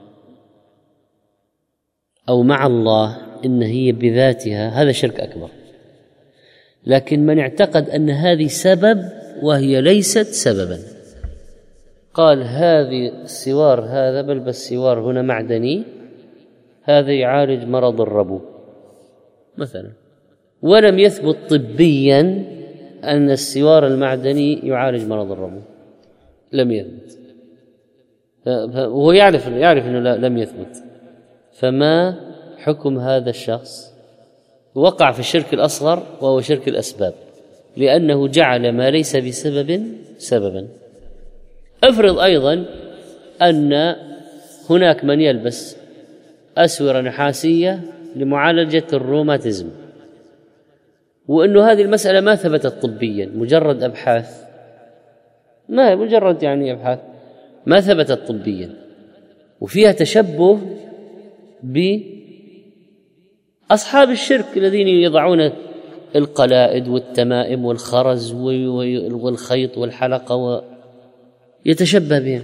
أو مع الله إن هي بذاتها، هذا شرك أكبر. لكن من اعتقد أن هذه سبب وهي ليست سببا، قال هذه السوار هذا بلبس سوار هنا معدني، هذا يعالج مرض الربو مثلا، ولم يثبت طبيا أن السوار المعدني يعالج مرض الربو، لم يثبت، وهو يعرف يعرف أنه لم يثبت. فما حكم هذا الشخص؟ وقع في الشرك الأصغر وهو شرك الأسباب، لأنه جعل ما ليس بسبب سببا. افرض أيضا أن هناك من يلبس أسورة نحاسية لمعالجة الروماتيزم، وأنه هذه المسألة ما ثبتت طبيا، مجرد أبحاث، ما مجرد يعني أبحاث ما ثبتت طبيا، وفيها تشبه بأصحاب الشرك الذين يضعون القلائد والتمائم والخرز والخيط والحلقة ويتشبه بهم.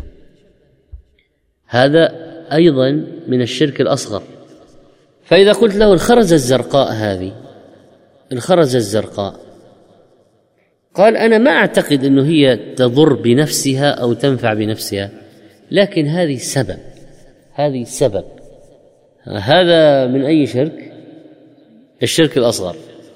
هذا أيضا من الشرك الأصغر. فإذا قلت له الخرزة الزرقاء هذه، الخرزة الزرقاء، قال أنا ما أعتقد أنه هي تضر بنفسها أو تنفع بنفسها، لكن هذه سبب، هذه سبب. هذا من أي شرك؟ الشرك الأصغر.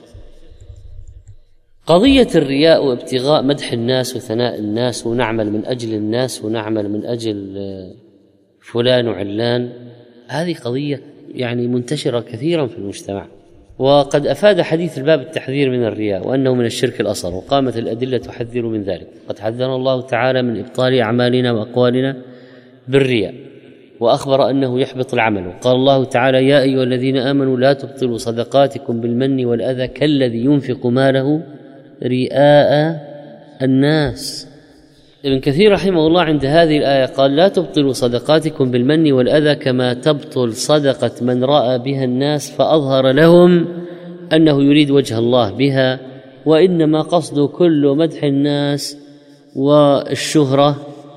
قضية الرياء وابتغاء مدح الناس وثناء الناس، ونعمل من أجل الناس ونعمل من أجل فلان وعلان، هذه قضية يعني منتشرة كثيرا في المجتمع. وقد أفاد حديث الباب التحذير من الرياء وأنه من الشرك الأصغر، وقامت الأدلة تحذر من ذلك. قد حذرنا الله تعالى من إبطال أعمالنا وأقوالنا بالرياء، وأخبر أنه يحبط العمل. وقال الله تعالى يا أيها الذين آمنوا لا تبطلوا صدقاتكم بالمن والأذى كالذي ينفق ماله رئاء الناس. ابن كثير رحمه الله عند هذه الآية قال لا تبطلوا صدقاتكم بالمن والأذى كما تبطل صدقة من رأى بها الناس فأظهر لهم أنه يريد وجه الله بها، وإنما قصد كل مدح الناس والشهرة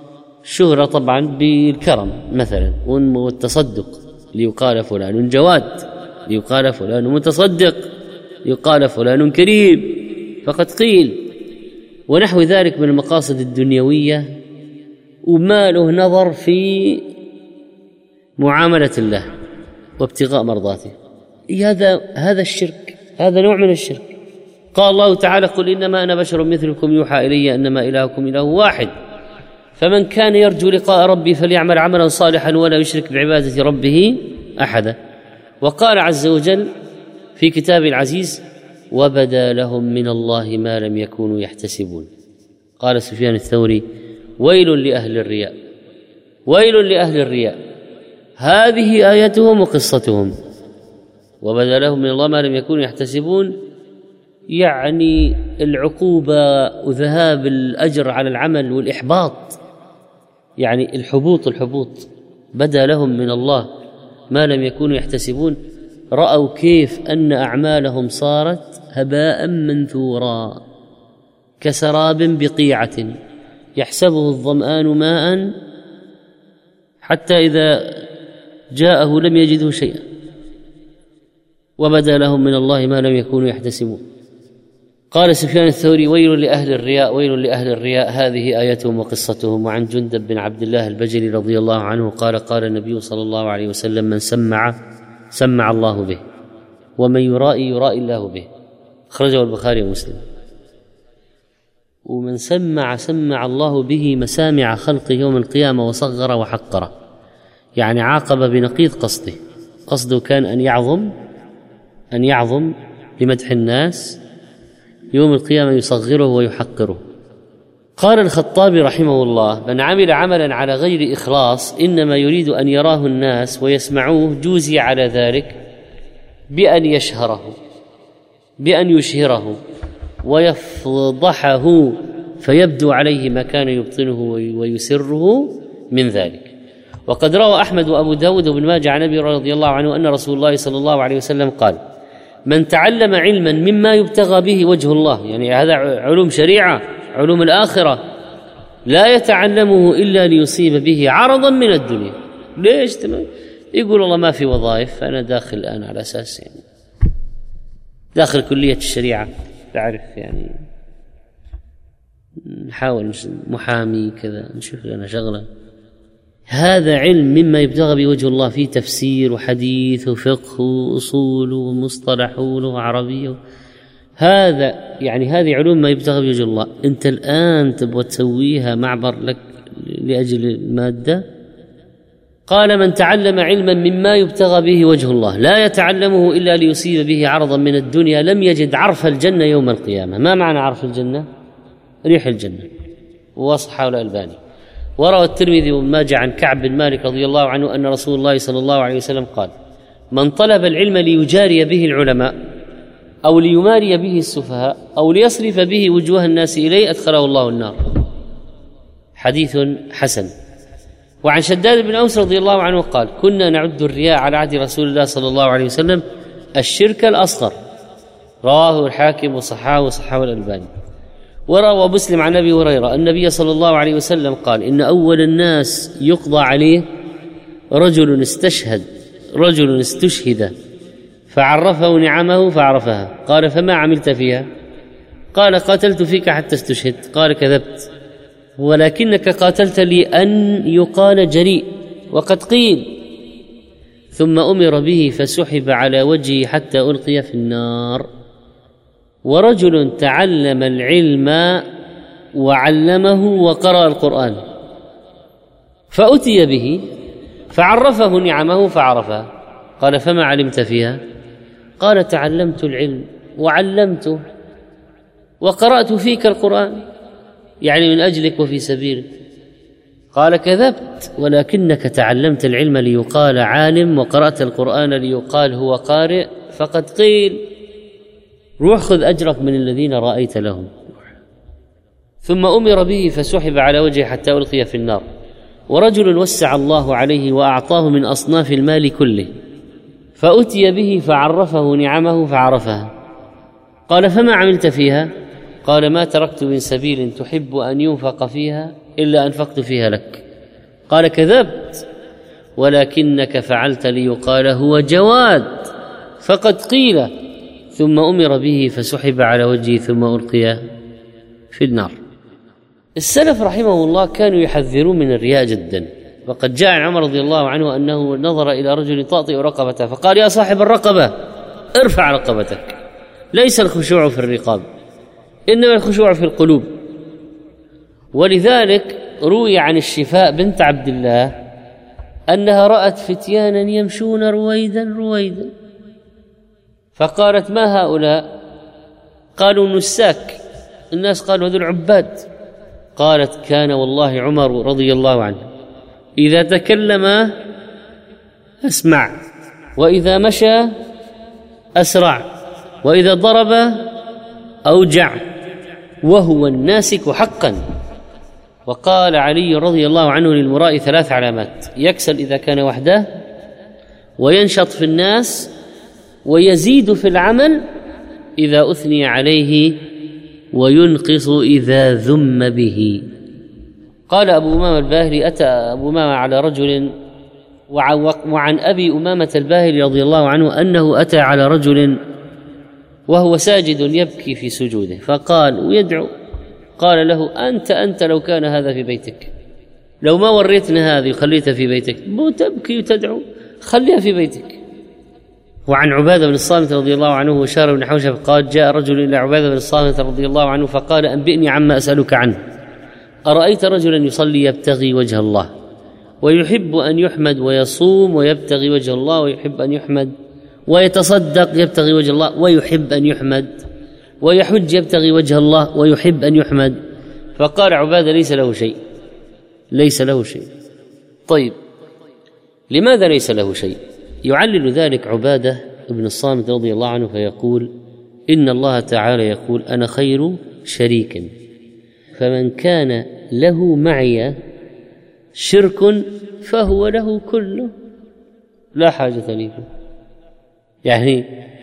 شهرة طبعا بالكرم مثلا والتصدق، ليقال فلان جواد، ليقال فلان متصدق، يقال فلان كريم، فقد قيل، ونحو ذلك من المقاصد الدنيوية، وما له نظر في معاملة الله وابتغاء مرضاته. هذا هذا الشرك، هذا نوع من الشرك. قال الله تعالى: قل إنما أنا بشر مثلكم يوحى إلي أنما إلهكم إله واحد، فمن كان يرجو لقاء ربي فليعمل عملا صالحا ولا يشرك بعبادة ربه أحدا. وقال عز وجل في كتابه العزيز: وبدا لهم من الله ما لم يكونوا يحتسبون. قال سفيان الثوري: ويل لأهل الرياء، ويل لأهل الرياء، هذه آيتهم وقصتهم. وبدا لهم من الله ما لم يكونوا يحتسبون، يعني العقوبة وذهاب الأجر على العمل والإحباط، يعني الحبوط الحبوط بدا لهم من الله ما لم يكونوا يحتسبون. رأوا كيف أن أعمالهم صارت هباء منثورا كسراب بقيعة يحسبه الظمآن ماء حتى إذا جاءه لم يجده شيئا. وبدا لهم من الله ما لم يكونوا يحتسبون. قال سفيان الثوري: ويل لأهل الرياء، ويل لأهل الرياء، هذه آيتهم وقصتهم. وعن جندب بن عبد الله البجلي رضي الله عنه قال: قال النبي صلى الله عليه وسلم: من سمع سمع الله به، ومن يرائي يرائي الله به. أخرجه البخاري ومسلم. ومن سمع سمع الله به مسامع خلقه يوم القيامة وصغر وحقر، يعني عاقب بنقيض قصده. قصده كان أن يعظم أن يعظم لمدح الناس، يوم القيامة يصغره ويحقره. قال الخطابي رحمه الله: من عمل عملا على غير إخلاص إنما يريد أن يراه الناس ويسمعوه جوزي على ذلك بأن يشهره بأن يشهره ويفضحه فيبدو عليه ما كان يبطنه ويسره من ذلك. وقد روى أحمد وأبو داود وابن ماجه عن أبي رضي الله عنه أن رسول الله صلى الله عليه وسلم قال: من تعلم علما مما يبتغى به وجه الله، يعني هذا علوم شريعة، علوم الآخرة، لا يتعلمه إلا ليصيب به عرضا من الدنيا. ليش؟ يقول والله ما في وظائف، فأنا داخل الآن على أساس يعني داخل كلية الشريعة، تعرف يعني نحاول محامي كذا، نشوف لنا شغلة. هذا علم مما يبتغى بوجه الله، فيه تفسير وحديث وفقه وأصول ومصطلح ولغة عربية، هذا يعني هذه علوم ما يبتغى بوجه الله. أنت الآن تبغى تسويها معبر لك لأجل المادة. قال: من تعلم علما مما يبتغى به وجه الله لا يتعلمه إلا ليصيب به عرضا من الدنيا لم يجد عرف الجنة يوم القيامة. ما معنى عرف الجنة؟ ريح الجنة. وصححه الألباني. وروى الترمذي وابن ماجه عن كعب بن مالك رضي الله عنه أن رسول الله صلى الله عليه وسلم قال: من طلب العلم ليجاري به العلماء أو ليماري به السفهاء أو ليصرف به وجوه الناس إليه أدخله الله النار. حديث حسن. وعن شداد بن أوس رضي الله عنه قال: كنا نعد الرياء على عهد رسول الله صلى الله عليه وسلم الشرك الأصغر. رواه الحاكم وصححه وصححه الألباني. وروى مسلم عن أبي هريرة النبي صلى الله عليه وسلم قال: إن أول الناس يقضى عليه رجل استشهد رجل استشهد فعرفه نعمه فعرفها. قال: فما عملت فيها؟ قال: قاتلت فيك حتى استشهدت. قال: كذبت، ولكنك قاتلت لي أن يقال جريء، وقد قيل. ثم أمر به فسحب على وجهه حتى ألقي في النار. ورجل تعلم العلم وعلمه وقرأ القرآن فأتي به فعرفه نعمه فعرفها. قال: فما علمت فيها؟ قال: تعلمت العلم وعلمته وقرأت فيك القرآن، يعني من أجلك وفي سبيلك. قال: كذبت، ولكنك تعلمت العلم ليقال عالم وقرأت القرآن ليقال هو قارئ، فقد قيل. روح خذ أجرك من الذين رأيت لهم. ثم أمر به فسحب على وجهه حتى ألقي في النار. ورجل وسع الله عليه وأعطاه من أصناف المال كله فأتي به فعرفه نعمه فعرفها. قال: فما عملت فيها؟ قال: ما تركت من سبيل تحب أن ينفق فيها إلا أنفقت فيها لك. قال: كذبت، ولكنك فعلت ليقال هو جواد، فقد قيل. ثم أمر به فسحب على وجهه ثم ألقي في النار. السلف رحمه الله كانوا يحذرون من الرياء جدا. وقد جاء عن عمر رضي الله عنه أنه نظر إلى رجل طاطئ رقبته فقال: يا صاحب الرقبة ارفع رقبتك. ليس الخشوع في الرقاب، إنما الخشوع في القلوب. ولذلك روي عن الشفاء بنت عبد الله أنها رأت فتيانا يمشون رويدا رويدا، فقالت: ما هؤلاء؟ قالوا: نساك. الناس قالوا: هذول عباد. قالت: كان والله عمر رضي الله عنه إذا تكلم أسمع، وإذا مشى أسرع، وإذا ضرب أوجع، وهو الناسك حقا. وقال علي رضي الله عنه للمراء ثلاث علامات: يكسل إذا كان وحده، وينشط في الناس، ويزيد في العمل إذا أثني عليه، وينقص إذا ذم به. قال أبو أمامة الباهلي: أتى أبو أمامة على رجل، وعن أبي أمامة الباهلي رضي الله عنه أنه أتى على رجل وهو ساجد يبكي في سجوده، فقال ويدعو، قال له: أنت أنت لو كان هذا في بيتك، لو ما وريتنا هذه وخليتها في بيتك، مو تبكي وتدعو، خليها في بيتك. وعن عبادة بن الصامت رضي الله عنه وشار بن حوشب قال: جاء رجل إلى عبادة بن الصامت رضي الله عنه فقال: أنبئني عما أسألك عنه. أرأيت رجلا يصلي يبتغي وجه الله ويحب أن يحمد، ويصوم ويبتغي وجه الله ويحب أن يحمد، ويتصدق يبتغي وجه الله ويحب أن يحمد، ويحج يبتغي وجه الله ويحب أن يحمد. فقال عبادة: ليس له شيء، ليس له شيء. طيب، لماذا ليس له شيء؟ يعلل ذلك عبادة بن الصامت رضي الله عنه فيقول: إن الله تعالى يقول: أنا خير شريك، فمن كان له معي شرك فهو له كله، لا حاجة لي. يعني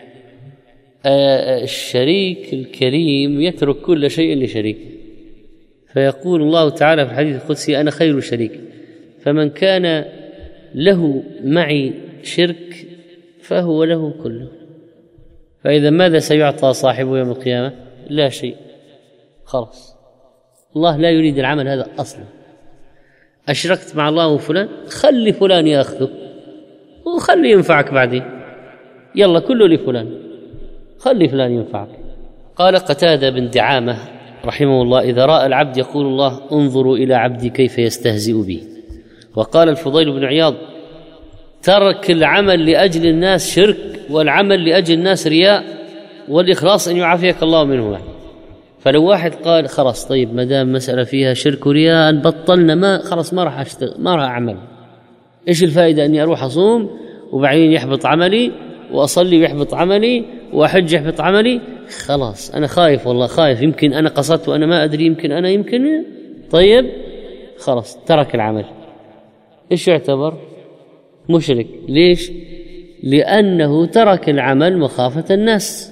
الشريك الكريم يترك كل شيء لشريك. فيقول الله تعالى في الحديث القدسي: أنا خير شريك، فمن كان له معي شرك فهو له كله. فإذا ماذا سيعطى صاحبه يوم القيامة؟ لا شيء، خلاص. الله لا يريد العمل هذا أصلا. أشركت مع الله وفلان، خلي فلان يأخذه وخلي ينفعك بعدين، يلا كله لفلان، خلي فلان ينفعك. قال قتادة بن دعامة رحمه الله: إذا رأى العبد يقول الله: انظروا إلى عبدي كيف يستهزئ بي. وقال الفضيل بن عياض: ترك العمل لأجل الناس شرك، والعمل لأجل الناس رياء، والإخلاص أن يعافيك الله منه. فلو واحد قال: خلاص طيب ما دام مسألة فيها شرك ورياء بطلنا، ما خلاص ما راح أشتغل، ما راح أعمل، إيش الفائدة أني أروح أصوم وبعدين يحبط عملي، وأصلي ويحبط عملي، وأحج يحبط عملي؟ خلاص أنا خايف، والله خايف، يمكن أنا قصدت وأنا ما أدري، يمكن أنا يمكن طيب خلاص ترك العمل. إيش يعتبر؟ مشرك. ليش؟ لأنه ترك العمل مخافة الناس.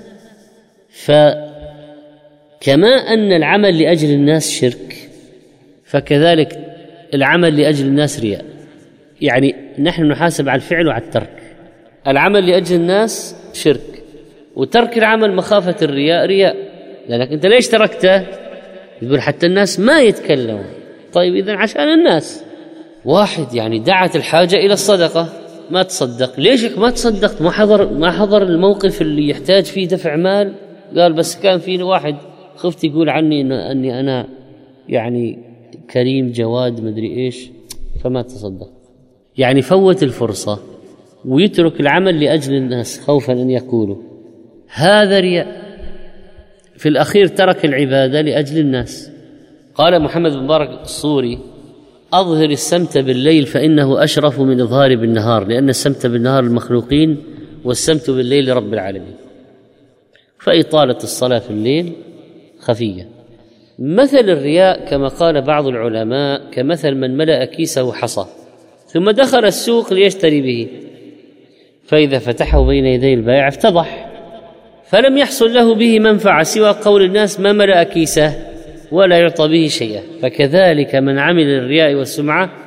فكما أن العمل لأجل الناس شرك، فكذلك العمل لأجل الناس رياء. يعني نحن نحاسب على الفعل وعلى الترك. العمل لأجل الناس شرك، وترك العمل مخافة الرياء رياء. لأنك أنت ليش تركته؟ يقول حتى الناس ما يتكلمون. طيب إذن عشان الناس. واحد يعني دعت الحاجة إلى الصدقة ما تصدق، ليش ما تصدقت؟ ما حضر ما حضر الموقف اللي يحتاج فيه دفع مال، قال بس كان في واحد خفت يقول عني إن أني أنا يعني كريم جواد مدري إيش فما تصدق. يعني فوت الفرصة ويترك العمل لأجل الناس خوفا أن يقولوا، هذا رياء. في الأخير ترك العبادة لأجل الناس. قال محمد بن مبارك الصوري: أظهر السمت بالليل فإنه أشرف من إظهار بالنهار، لأن السمت بالنهار المخلوقين والسمت بالليل رب العالمين. فإطالة الصلاة في الليل خفية. مثل الرياء كما قال بعض العلماء كمثل من ملأ كيسه حصى ثم دخل السوق ليشتري به، فإذا فتحه بين يدي البائع افتضح، فلم يحصل له به منفعة سوى قول الناس ما ملأ كيسه ولا يعطى به شيئا. فكذلك من عمل الرياء والسمعة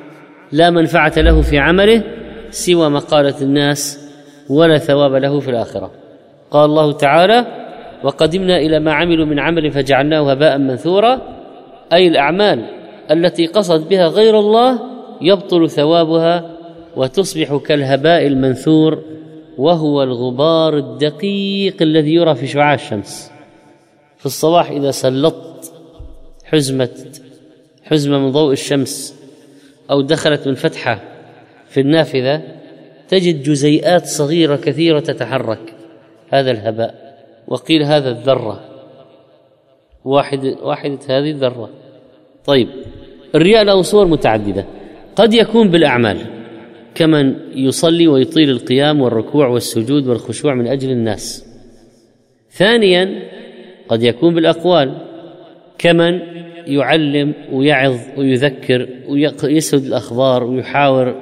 لا منفعة له في عمله سوى مقالة الناس ولا ثواب له في الآخرة. قال الله تعالى: وقدمنا إلى ما عملوا من عمل فجعلناه هباء منثورا، أي الأعمال التي قصد بها غير الله يبطل ثوابها وتصبح كالهباء المنثور، وهو الغبار الدقيق الذي يرى في شعاع الشمس. في الصباح إذا سلطت حزمة حزمة من ضوء الشمس أو دخلت من فتحة في النافذة تجد جزيئات صغيرة كثيرة تتحرك، هذا الهباء. وقيل هذا الذرة، واحد واحدة هذه الذرة. طيب، الرياء له صور متعددة، قد يكون بالأعمال كمن يصلي ويطيل القيام والركوع والسجود والخشوع من أجل الناس. ثانيا قد يكون بالأقوال كمن يعلم ويعظ ويذكر ويسرد الأخبار ويحاور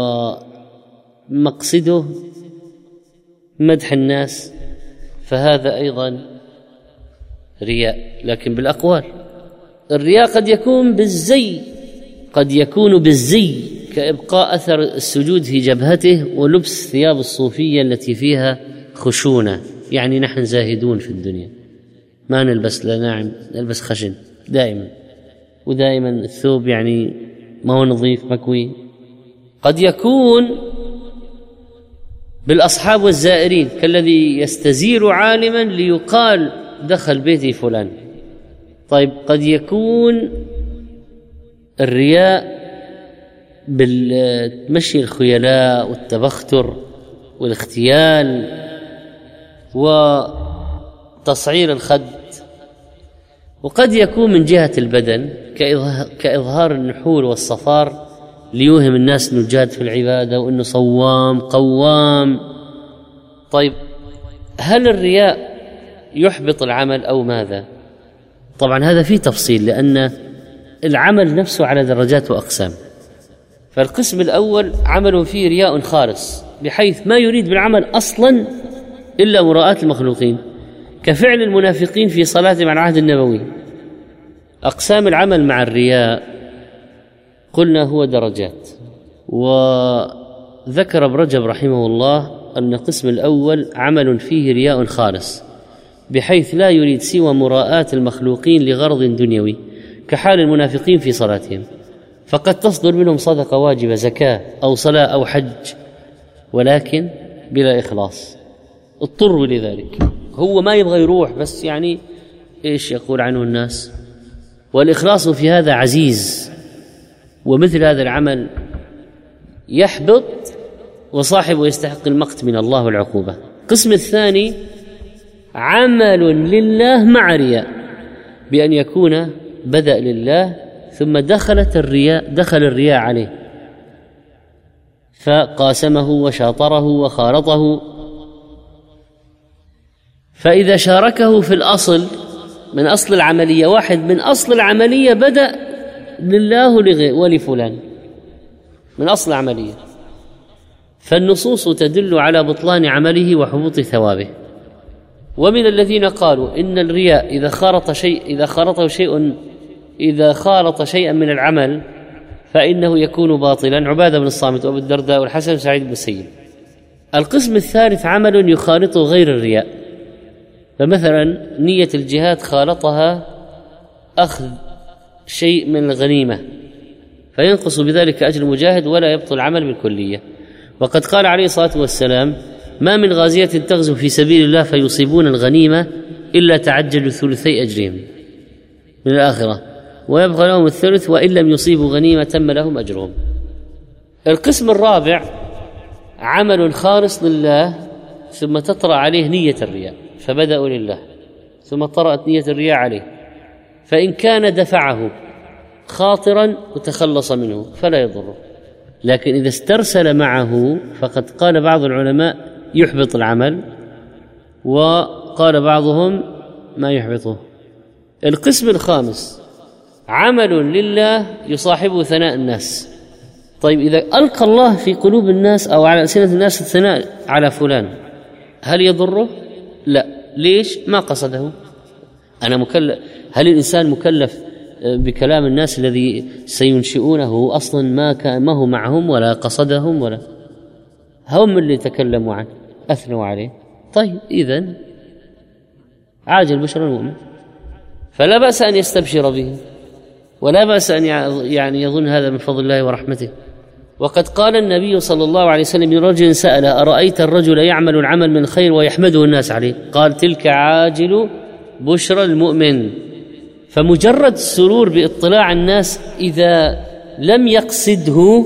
ومقصده مدح الناس، فهذا أيضا رياء لكن بالأقوال. الرياء قد يكون بالزي، قد يكون بالزي كإبقاء أثر السجود في جبهته ولبس ثياب الصوفية التي فيها خشونة، يعني نحن زاهدون في الدنيا، ما نلبس لا ناعم، نلبس خشن دائما، ودائما الثوب يعني ما هو نظيف مكوي. قد يكون بالأصحاب والزائرين كالذي يستزير عالما ليقال دخل بيتي فلان. طيب، قد يكون الرياء بالمشي الخيلاء والتبختر والاختيال وتصعير الخد، وقد يكون من جهة البدن كإظهار النحول والصفار ليوهم الناس أنه جاد في العبادة وأنه صوام قوام. طيب، هل الرياء يحبط العمل أو ماذا؟ طبعا هذا فيه تفصيل، لأن العمل نفسه على درجات وأقسام. فالقسم الأول عمل فيه رياء خالص بحيث ما يريد بالعمل أصلا إلا مراءاة المخلوقين، كفعل المنافقين في صلاتهم على العهد النبوي. أقسام العمل مع الرياء قلنا هو درجات، وذكر ابن رجب رحمه الله أن القسم الأول عمل فيه رياء خالص بحيث لا يريد سوى مراءاة المخلوقين لغرض دنيوي، كحال المنافقين في صلاتهم، فقد تصدر منهم صدقة واجبة، زكاة أو صلاة أو حج، ولكن بلا إخلاص، اضطروا لذلك. هو ما يبغى يروح، بس يعني إيش يقول عنه الناس. والإخلاص في هذا عزيز، ومثل هذا العمل يحبط وصاحبه يستحق المقت من الله والعقوبة. القسم الثاني عمل لله مع رياء، بأن يكون بدأ لله ثم دخلت الرياء دخل الرياء عليه فقاسمه وشاطره وخالطه. فإذا شاركه في الأصل من أصل العملية، واحد من أصل العملية بدأ لله ولفلان من أصل العملية، فالنصوص تدل على بطلان عمله وحبوط ثوابه. ومن الذين قالوا إن الرياء إذا خالط شيء إذا خالطه شيء إذا خالط شيئا من العمل فإنه يكون باطلا، عبادة بن الصامت وأبو الدرداء والحسن سعيد بن المسيب. القسم الثالث عمل يخالط غير الرياء، فمثلا نية الجهاد خالطها أخذ شيء من الغنيمة فينقص بذلك أجر المجاهد ولا يبطل العمل بالكلية. وقد قال عليه الصلاة والسلام: ما من غازية تغزو في سبيل الله فيصيبون الغنيمة إلا تعجلوا ثلثي أجرهم من الآخرة ويبقى لهم الثلث، وإن لم يصيبوا غنيمة تم لهم أجرهم. القسم الرابع عمل خالص لله ثم تطرأ عليه نية الرياء، فبدأوا لله ثم طرأت نية الرياء عليه، فإن كان دفعه خاطرا وتخلص منه فلا يضره، لكن إذا استرسل معه فقد قال بعض العلماء يحبط العمل، وقال بعضهم ما يحبطه. القسم الخامس عمل لله يصاحبه ثناء الناس. طيب، إذا ألقى الله في قلوب الناس أو على ألسنة الناس الثناء على فلان هل يضره؟ لا. ليش؟ ما قصده. أنا مكلف. هل الإنسان مكلف بكلام الناس الذي سينشئونه أصلا ما كان ما هو معهم ولا قصدهم ولا هم اللي تكلموا عنه أثنوا عليه. طيب إذن عاجل بشرى المؤمن، فلا بأس أن يستبشر به ولا بأس أن يعني يظن هذا من فضل الله ورحمته. وقد قال النبي صلى الله عليه وسلم لرجل سأل: أرأيت الرجل يعمل العمل من الخير ويحمده الناس عليه؟ قال: تلك عاجل بشرى المؤمن. فمجرد السرور باطلاع الناس إذا لم يقصده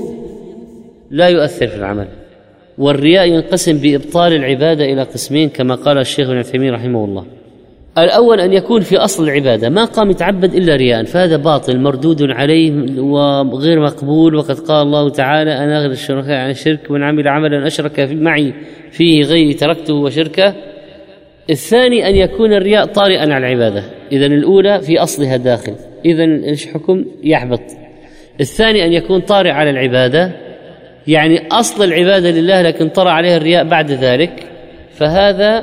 لا يؤثر في العمل. والرياء ينقسم بإبطال العبادة إلى قسمين كما قال الشيخ ابن عثيمين رحمه الله. الأول أن يكون في أصل العبادة ما قام يتعبد إلا رياء، فهذا باطل مردود عليه وغير مقبول. وقد قال الله تعالى: أنا أغنى الشركاء عن الشرك، من عمل عملا أشرك معي فيه غيري تركته وشركه. الثاني أن يكون الرياء طارئا على العبادة، إذن الأولى في أصلها داخل، إذن الحكم يحبط. الثاني أن يكون طارئ على العبادة، يعني أصل العبادة لله لكن طرأ عليها الرياء بعد ذلك، فهذا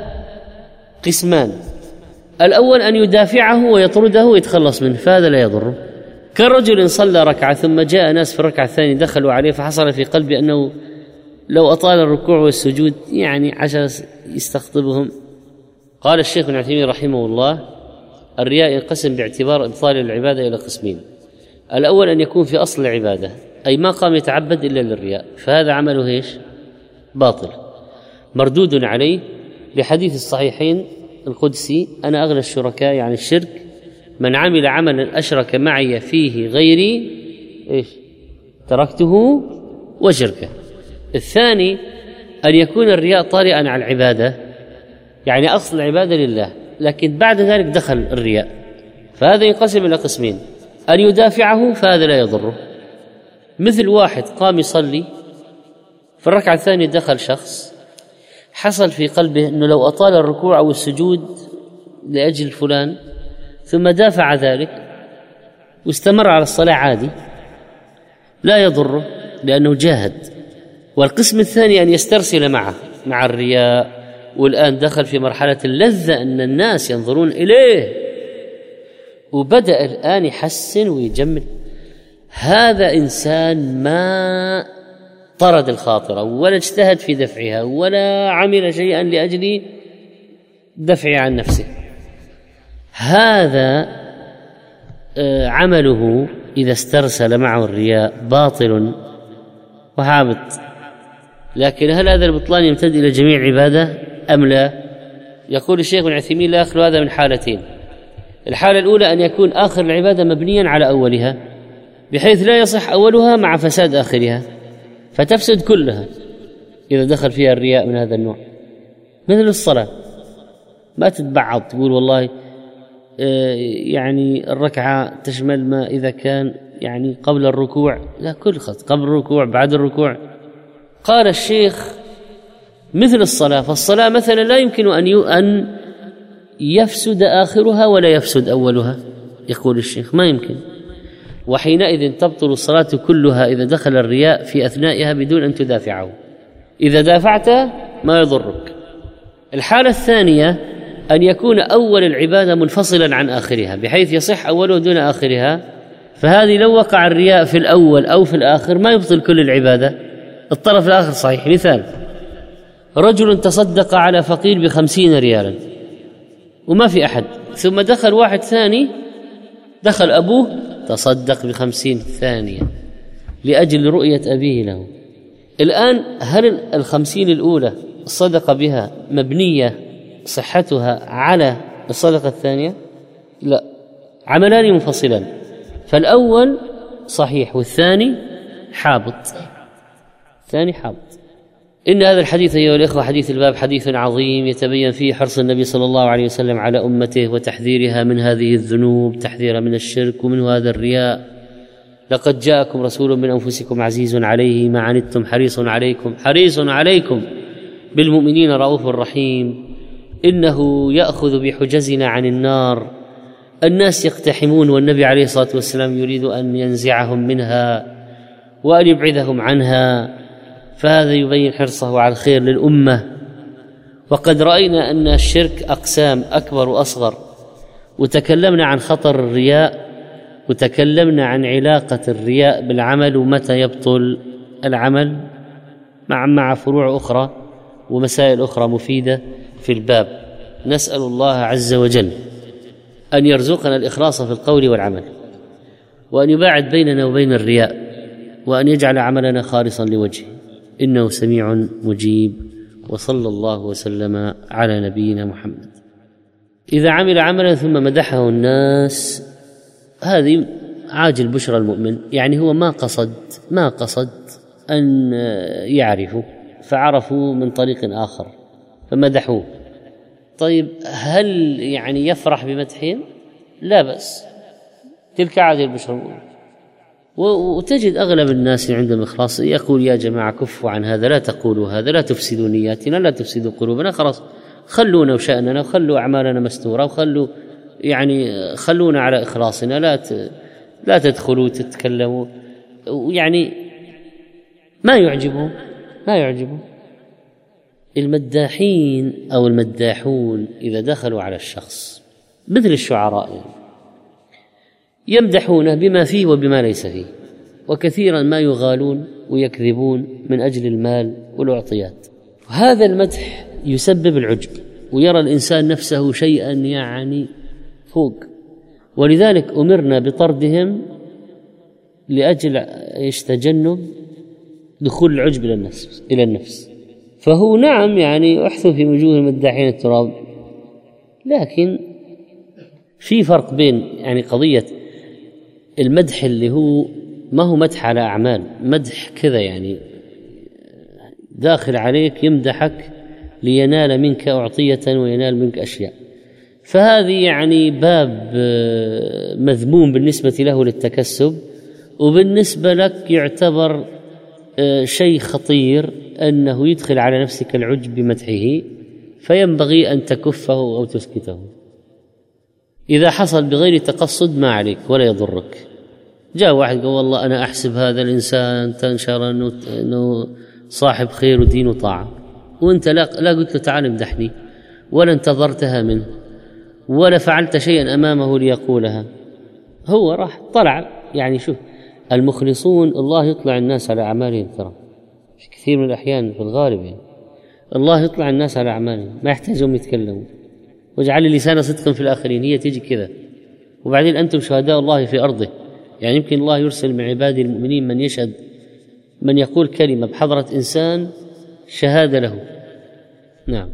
قسمان. الأول أن يدافعه ويطرده ويتخلص منه، فهذا لا يضره. كرجل صلى ركعة ثم جاء ناس في الركعة الثانية دخلوا عليه فحصل في قلبي أنه لو أطال الركوع والسجود يعني عشان يستقطبهم. قال الشيخ ابن عثيمين رحمه الله: الرياء ينقسم باعتبار إبطال العبادة إلى قسمين. الأول أن يكون في أصل العبادة، أي ما قام يتعبد إلا للرياء، فهذا عمله إيش؟ باطل مردود عليه لحديث الصحيحين القدسي: أنا أغنى الشركاء يعني الشرك، من عمل عملا أشرك معي فيه غيري إيش؟ تركته وشركه. الثاني أن يكون الرياء طارئا على العبادة، يعني أصل العبادة لله لكن بعد ذلك دخل الرياء، فهذا ينقسم إلى قسمين: أن يدافعه فهذا لا يضره، مثل واحد قام يصلي في الركعة الثانية دخل شخص حصل في قلبه أنه لو أطال الركوع أو السجود لأجل فلان ثم دافع ذلك واستمر على الصلاة عادي لا يضره لأنه جاهد. والقسم الثاني أن يسترسل معه مع الرياء، والآن دخل في مرحلة اللذة أن الناس ينظرون إليه وبدأ الآن يحسن ويجمل. هذا إنسان ما طرد الخاطرة ولا اجتهد في دفعها ولا عمل شيئا لأجل دفعها عن نفسه، هذا عمله إذا استرسل معه الرياء باطل وهابط. لكن هل هذا البطلان يمتد إلى جميع عبادة أم لا؟ يقول الشيخ ابن عثيمين: لا يخلو هذا من حالتين. الحالة الأولى أن يكون آخر العبادة مبنيا على أولها بحيث لا يصح أولها مع فساد آخرها فتفسد كلها إذا دخل فيها الرياء من هذا النوع. مثل الصلاة ما تتبعض تقول والله يعني الركعة تشمل ما إذا كان يعني قبل الركوع، لا، كل خط قبل الركوع بعد الركوع. قال الشيخ: مثل الصلاة، فالصلاة مثلا لا يمكن أن يفسد آخرها ولا يفسد أولها، يقول الشيخ ما يمكن، وحينئذ تبطل الصلاة كلها إذا دخل الرياء في أثنائها بدون أن تدافعه. إذا دافعته ما يضرك. الحالة الثانية أن يكون أول العبادة منفصلا عن آخرها بحيث يصح أوله دون آخرها، فهذه لو وقع الرياء في الأول أو في الآخر ما يبطل كل العبادة، الطرف الآخر صحيح. مثال: رجل تصدق على فقير بخمسين ريالا وما في أحد، ثم دخل واحد ثاني، دخل أبوه تصدق بخمسين ثانية لأجل رؤية أبيه له. الآن هل الخمسين الأولى الصدقة بها مبنية صحتها على الصدقة الثانية؟ لا، عملان منفصلان، فالأول صحيح والثاني حابط. الثاني حابط. إن هذا الحديث أيها الإخوة حديث الباب حديث عظيم يتبين فيه حرص النبي صلى الله عليه وسلم على أمته وتحذيرها من هذه الذنوب، تحذيرها من الشرك ومن هذا الرياء. لقد جاءكم رسول من أنفسكم عزيز عليه ما عنتم حريص عليكم حريص عليكم بالمؤمنين رؤوف رحيم. إنه يأخذ بحجزنا عن النار. الناس يقتحمون والنبي عليه الصلاة والسلام يريد أن ينزعهم منها وأن يبعدهم عنها، فهذا يبين حرصه على الخير للأمة. وقد رأينا أن الشرك أقسام أكبر وأصغر، وتكلمنا عن خطر الرياء وتكلمنا عن علاقة الرياء بالعمل ومتى يبطل العمل مع مع فروع أخرى ومسائل أخرى مفيدة في الباب. نسأل الله عز وجل أن يرزقنا الإخلاص في القول والعمل، وأن يباعد بيننا وبين الرياء، وأن يجعل عملنا خالصا لوجهه، إنه سميع مجيب. وصلى الله وسلم على نبينا محمد. إذا عمل عملا ثم مدحه الناس، هذه عاجل بشرى المؤمن، يعني هو ما قصد ما قصد أن يعرفوا، فعرفوا من طريق آخر فمدحوه. طيب هل يعني يفرح بمدحهم؟ لا بأس، تلك عاجل بشرى المؤمن. وتجد أغلب الناس عندهم إخلاص يقول يا جماعة كفوا عن هذا، لا تقولوا هذا، لا تفسدوا نياتنا، لا تفسدوا قلوبنا، خلاص خلونا وشأننا وخلوا أعمالنا مستورة وخلوا يعني خلونا على إخلاصنا، لا لا تدخلوا تتكلموا. يعني ما يعجبهم ما يعجبهم المداحين أو المداحون إذا دخلوا على الشخص مثل الشعراء يعني يمدحونه بما فيه وبما ليس فيه، وكثيرا ما يغالون ويكذبون من أجل المال والأعطيات. هذا المدح يسبب العجب، ويرى الإنسان نفسه شيئا يعني فوق، ولذلك أمرنا بطردهم لأجل تجنب دخول العجب إلى النفس إلى النفس. فهو نعم يعني يحثو في وجوه المداحين التراب، لكن في فرق بين يعني قضية المدح اللي هو ما هو مدح على أعمال، مدح كذا يعني داخل عليك يمدحك لينال منك أعطية وينال منك أشياء، فهذه يعني باب مذموم بالنسبة له للتكسب، وبالنسبة لك يعتبر شيء خطير أنه يدخل على نفسك العجب بمدحه، فينبغي أن تكفه أو تسكته. إذا حصل بغير تقصد ما عليك ولا يضرك. جاء واحد قال والله أنا أحسب هذا الإنسان إن شاء الله أنه صاحب خير ودين وطاعة، وأنت لا, لا قلت له تعال امدحني، ولا انتظرتها منه، ولا فعلت شيئا أمامه ليقولها، هو راح طلع. يعني شوف المخلصون الله يطلع الناس على أعمالهم، ترى في كثير من الأحيان في الغالب يعني الله يطلع الناس على أعمالهم، ما يحتاجهم يتكلموا. واجعل لسان صدق في الآخرين، هي تيجي كذا. وبعدين أنتم شهداء الله في أرضه، يعني يمكن الله يرسل من عباده المؤمنين من يشهد، من يقول كلمة بحضرة إنسان شهادة له. نعم.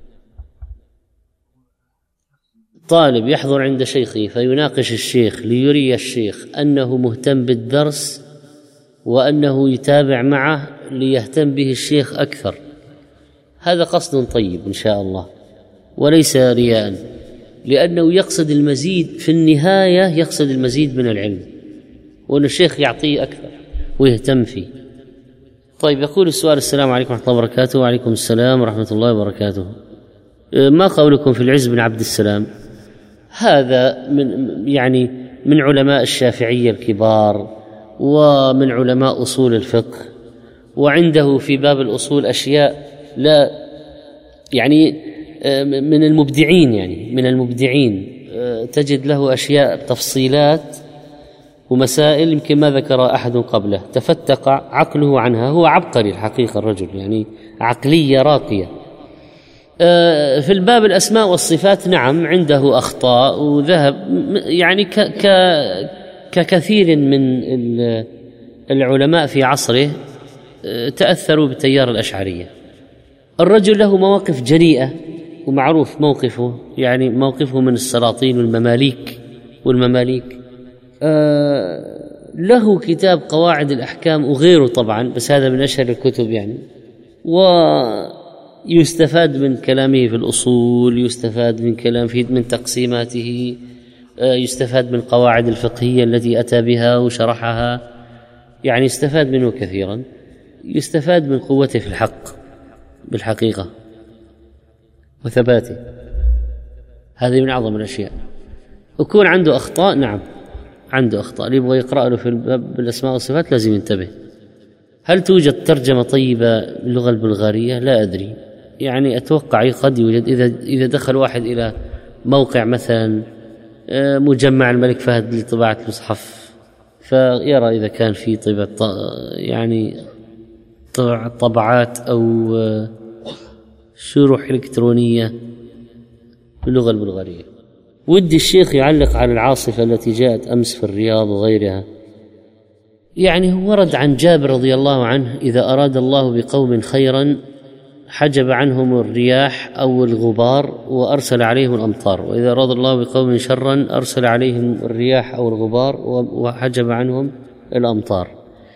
طالب يحضر عند شيخه فيناقش الشيخ ليري الشيخ أنه مهتم بالدرس وأنه يتابع معه ليهتم به الشيخ أكثر، هذا قصد طيب إن شاء الله وليس رياء، لأنه يقصد المزيد في النهاية، يقصد المزيد من العلم، وأن الشيخ يعطيه أكثر ويهتم فيه. طيب يقول السؤال: السلام عليكم ورحمة الله وبركاته. وعليكم السلام ورحمة الله وبركاته. ما قولكم في العز بن عبد السلام؟ هذا من يعني من علماء الشافعية الكبار ومن علماء أصول الفقه، وعنده في باب الأصول أشياء لا يعني من المبدعين، يعني من المبدعين تجد له أشياء تفصيلات ومسائل يمكن ما ذكر أحد قبله، تفتق عقله عنها. هو عبقري الحقيقة الرجل، يعني عقلية راقية. في الباب الأسماء والصفات نعم عنده أخطاء وذهب، يعني ك ك ككثير من العلماء في عصره تأثروا بتيار الأشعرية. الرجل له مواقف جريئة ومعروف موقفه، يعني موقفه من السلاطين والمماليك والمماليك آه له كتاب قواعد الأحكام وغيره طبعا، بس هذا من أشهر الكتب يعني. ويستفاد من كلامه في الأصول، يستفاد من كلام في من تقسيماته، آه يستفاد من قواعد الفقهية التي أتى بها وشرحها، يعني يستفاد منه كثيرا. يستفاد من قوته في الحق بالحقيقة وثباته، هذه من أعظم الأشياء. وكون عنده أخطاء، نعم عنده أخطاء، اللي يبغى يقرأ له في الباب بالأسماء والصفات لازم ينتبه. هل توجد ترجمة طيبة باللغة البلغارية؟ لا أدري، يعني أتوقع قد يوجد. إذا إذا دخل واحد إلى موقع مثلا مجمع الملك فهد لطباعة المصحف، فيرى إذا كان في طبع يعني طبعات أو شروح إلكترونية باللغة البلغارية. ودي الشيخ يعلق على العاصفة التي جاءت أمس في الرياض وغيرها. يعني هو ورد عن جابر رضي الله عنه: إذا أراد الله بقوم خيرا حجب عنهم الرياح أو الغبار وأرسل عليهم الأمطار، وإذا أراد الله بقوم شرا أرسل عليهم الرياح أو الغبار وحجب عنهم الأمطار.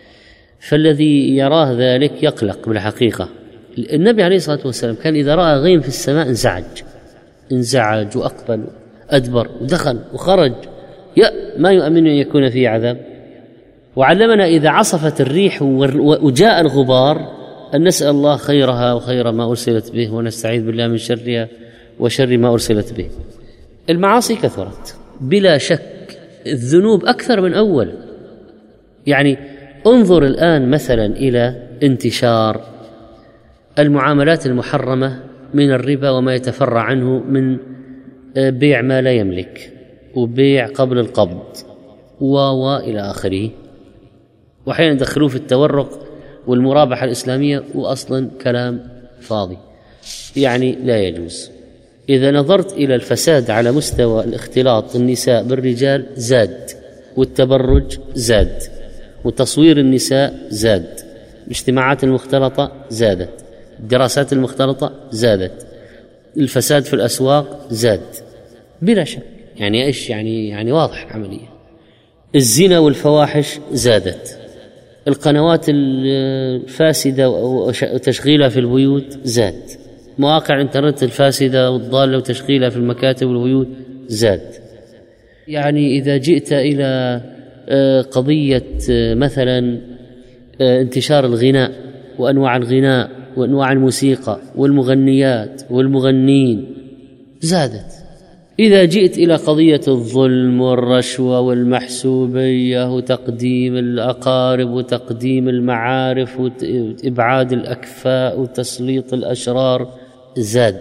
فالذي يراه ذلك يقلق بالحقيقة. النبي عليه الصلاة والسلام كان إذا رأى غيم في السماء انزعج انزعج وأقبل أدبر ودخل وخرج، يا ما يؤمن أن يكون فيه عذاب. وعلمنا إذا عصفت الريح وجاء الغبار أن نسأل الله خيرها وخير ما أرسلت به، ونستعيذ بالله من شرها وشر ما أرسلت به. المعاصي كثرت بلا شك، الذنوب أكثر من أول. يعني انظر الآن مثلا إلى انتشار المعاملات المحرمة من الربا وما يتفرع عنه من بيع ما لا يملك وبيع قبل القبض وإلى آخره، وأحيانا يدخلوه في التورق والمرابحة الإسلامية، وأصلا كلام فاضي يعني لا يجوز. إذا نظرت إلى الفساد على مستوى الاختلاط النساء بالرجال زاد، والتبرج زاد، وتصوير النساء زاد، الاجتماعات المختلطة زادت، الدراسات المختلطة زادت، الفساد في الأسواق زاد بلا شك. يعني إيش يعني يعني واضح عمليا. الزنا والفواحش زادت، القنوات الفاسدة وتشغيلها في البيوت زاد، مواقع الانترنت الفاسدة والضالة وتشغيلها في المكاتب والبيوت زاد. يعني إذا جئت إلى قضية مثلا انتشار الغناء وأنواع الغناء وأنواع الموسيقى والمغنيات والمغنين زادت. إذا جئت إلى قضية الظلم والرشوة والمحسوبية وتقديم الأقارب وتقديم المعارف وإبعاد الأكفاء وتسليط الأشرار زاد.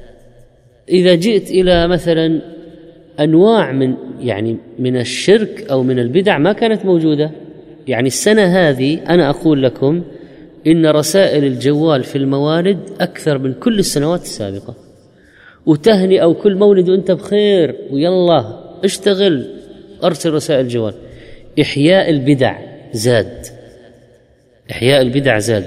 إذا جئت إلى مثلا أنواع من يعني من الشرك أو من البدع ما كانت موجودة. يعني السنة هذه أنا أقول لكم إن رسائل الجوال في الموالد أكثر من كل السنوات السابقة، وتهنئة وكل مولد وأنت بخير ويلا اشتغل أرسل رسائل الجوال. إحياء البدع زاد، إحياء البدع زاد،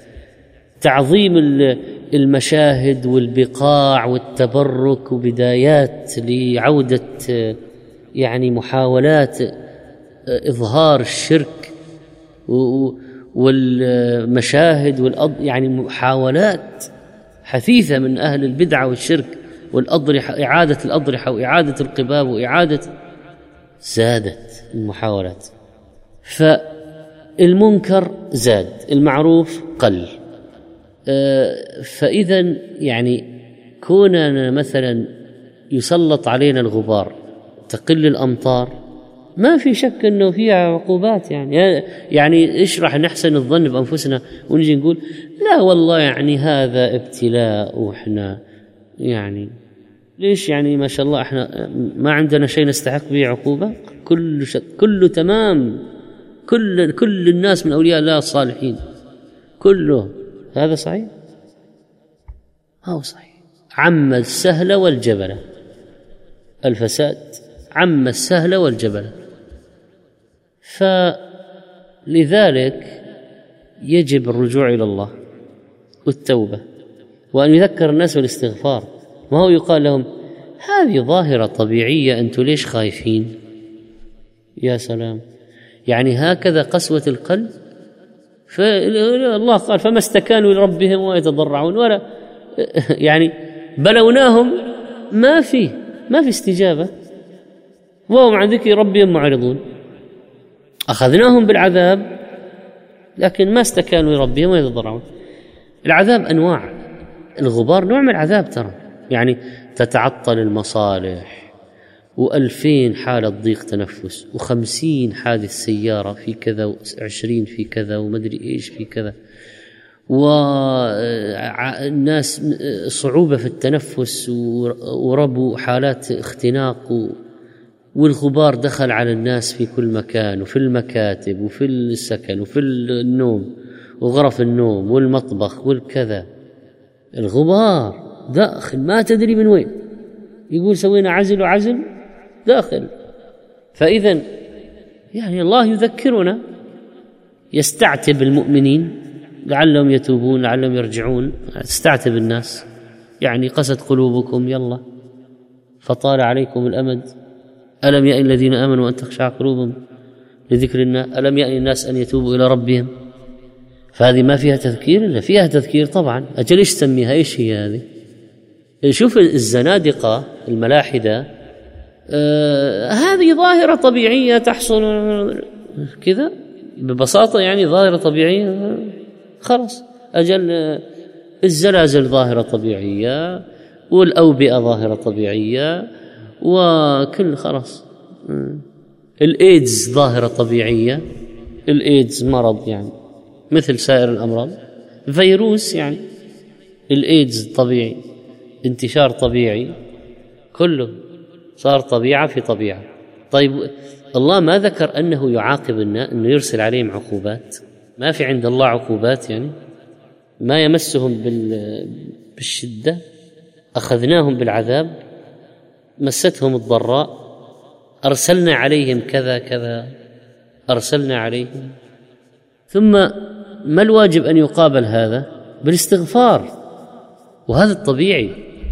تعظيم المشاهد والبقاع والتبرك وبدايات لعودة يعني محاولات إظهار الشرك والمشاهد والأض يعني محاولات حثيثة من أهل البدع والشرك والأضرحة، إعادة الأضرحة وإعادة القباب وإعادة، زادت المحاولات. فالمنكر زاد، المعروف قل. فإذا يعني كوننا مثلا يسلط علينا الغبار، تقل الأمطار، ما في شك أنه فيها عقوبات. يعني يعني إيش راح نحسن الظن بأنفسنا ونجي نقول لا والله يعني هذا ابتلاء وإحنا يعني ليش يعني ما شاء الله إحنا ما عندنا شيء نستحق به عقوبة؟ كل شيء كله تمام، كل كل الناس من أولياء الله الصالحين كله. هذا صحيح؟ ما هو صحيح. عم السهل والجبل الفساد، عم السهل والجبل. فلذلك يجب الرجوع إلى الله والتوبة، وأن يذكر الناس بالاستغفار. ما هو يقال لهم هذه ظاهرة طبيعية، أنتم ليش خايفين؟ يا سلام، يعني هكذا قسوة القلب. فالله قال فما استكانوا لربهم ويتضرعون، ولا يعني بلوناهم ما في ما في استجابة وهم عن ذكر ربهم معرضون. أخذناهم بالعذاب لكن ما استكانوا لربهم ويتضرعون. العذاب أنواع، الغبار نوع من العذاب ترى، يعني تتعطل المصالح، وألفين حالة ضيق تنفس، وخمسين حادث سيارة في كذا، وعشرين في كذا، ومدري إيش في كذا، والناس صعوبة في التنفس وربو حالات اختناق والغبار دخل على الناس في كل مكان، وفي المكاتب وفي السكن وفي النوم وغرف النوم والمطبخ والكذا. الغبار داخل ما تدري من وين، يقول سوينا عزل وعزل داخل. فإذن يعني الله يذكرنا، يستعتب المؤمنين لعلهم يتوبون لعلهم يرجعون. تستعتب الناس، يعني قست قلوبكم يلا فطال عليكم الأمد، ألم يأن الذين آمنوا أن تخشع قلوبهم لذكر الله، ألم يأن الناس أن يتوبوا إلى ربهم. فهذه ما فيها تذكير؟ إلا فيها تذكير طبعا. أجل إيش تسميها؟ إيش هي هذه؟ شوف الزنادقة الملاحدة، آه هذه ظاهرة طبيعية تحصل كذا ببساطة، يعني ظاهرة طبيعية خلاص. أجل آه الزلازل ظاهرة طبيعية، والأوبئة ظاهرة طبيعية، وكل خلاص. الإيدز ظاهرة طبيعية، الإيدز مرض يعني مثل سائر الأمراض، فيروس يعني. الإيدز طبيعي، انتشار طبيعي، كله صار طبيعة في طبيعة. طيب الله ما ذكر أنه يعاقب الناس، أنه يرسل عليهم عقوبات؟ ما في عند الله عقوبات يعني؟ ما يمسهم بالشدة؟ أخذناهم بالعذاب، مستهم الضراء، أرسلنا عليهم كذا كذا، أرسلنا عليهم. ثم ما الواجب أن يقابل هذا؟ بالاستغفار، وهذا الطبيعي.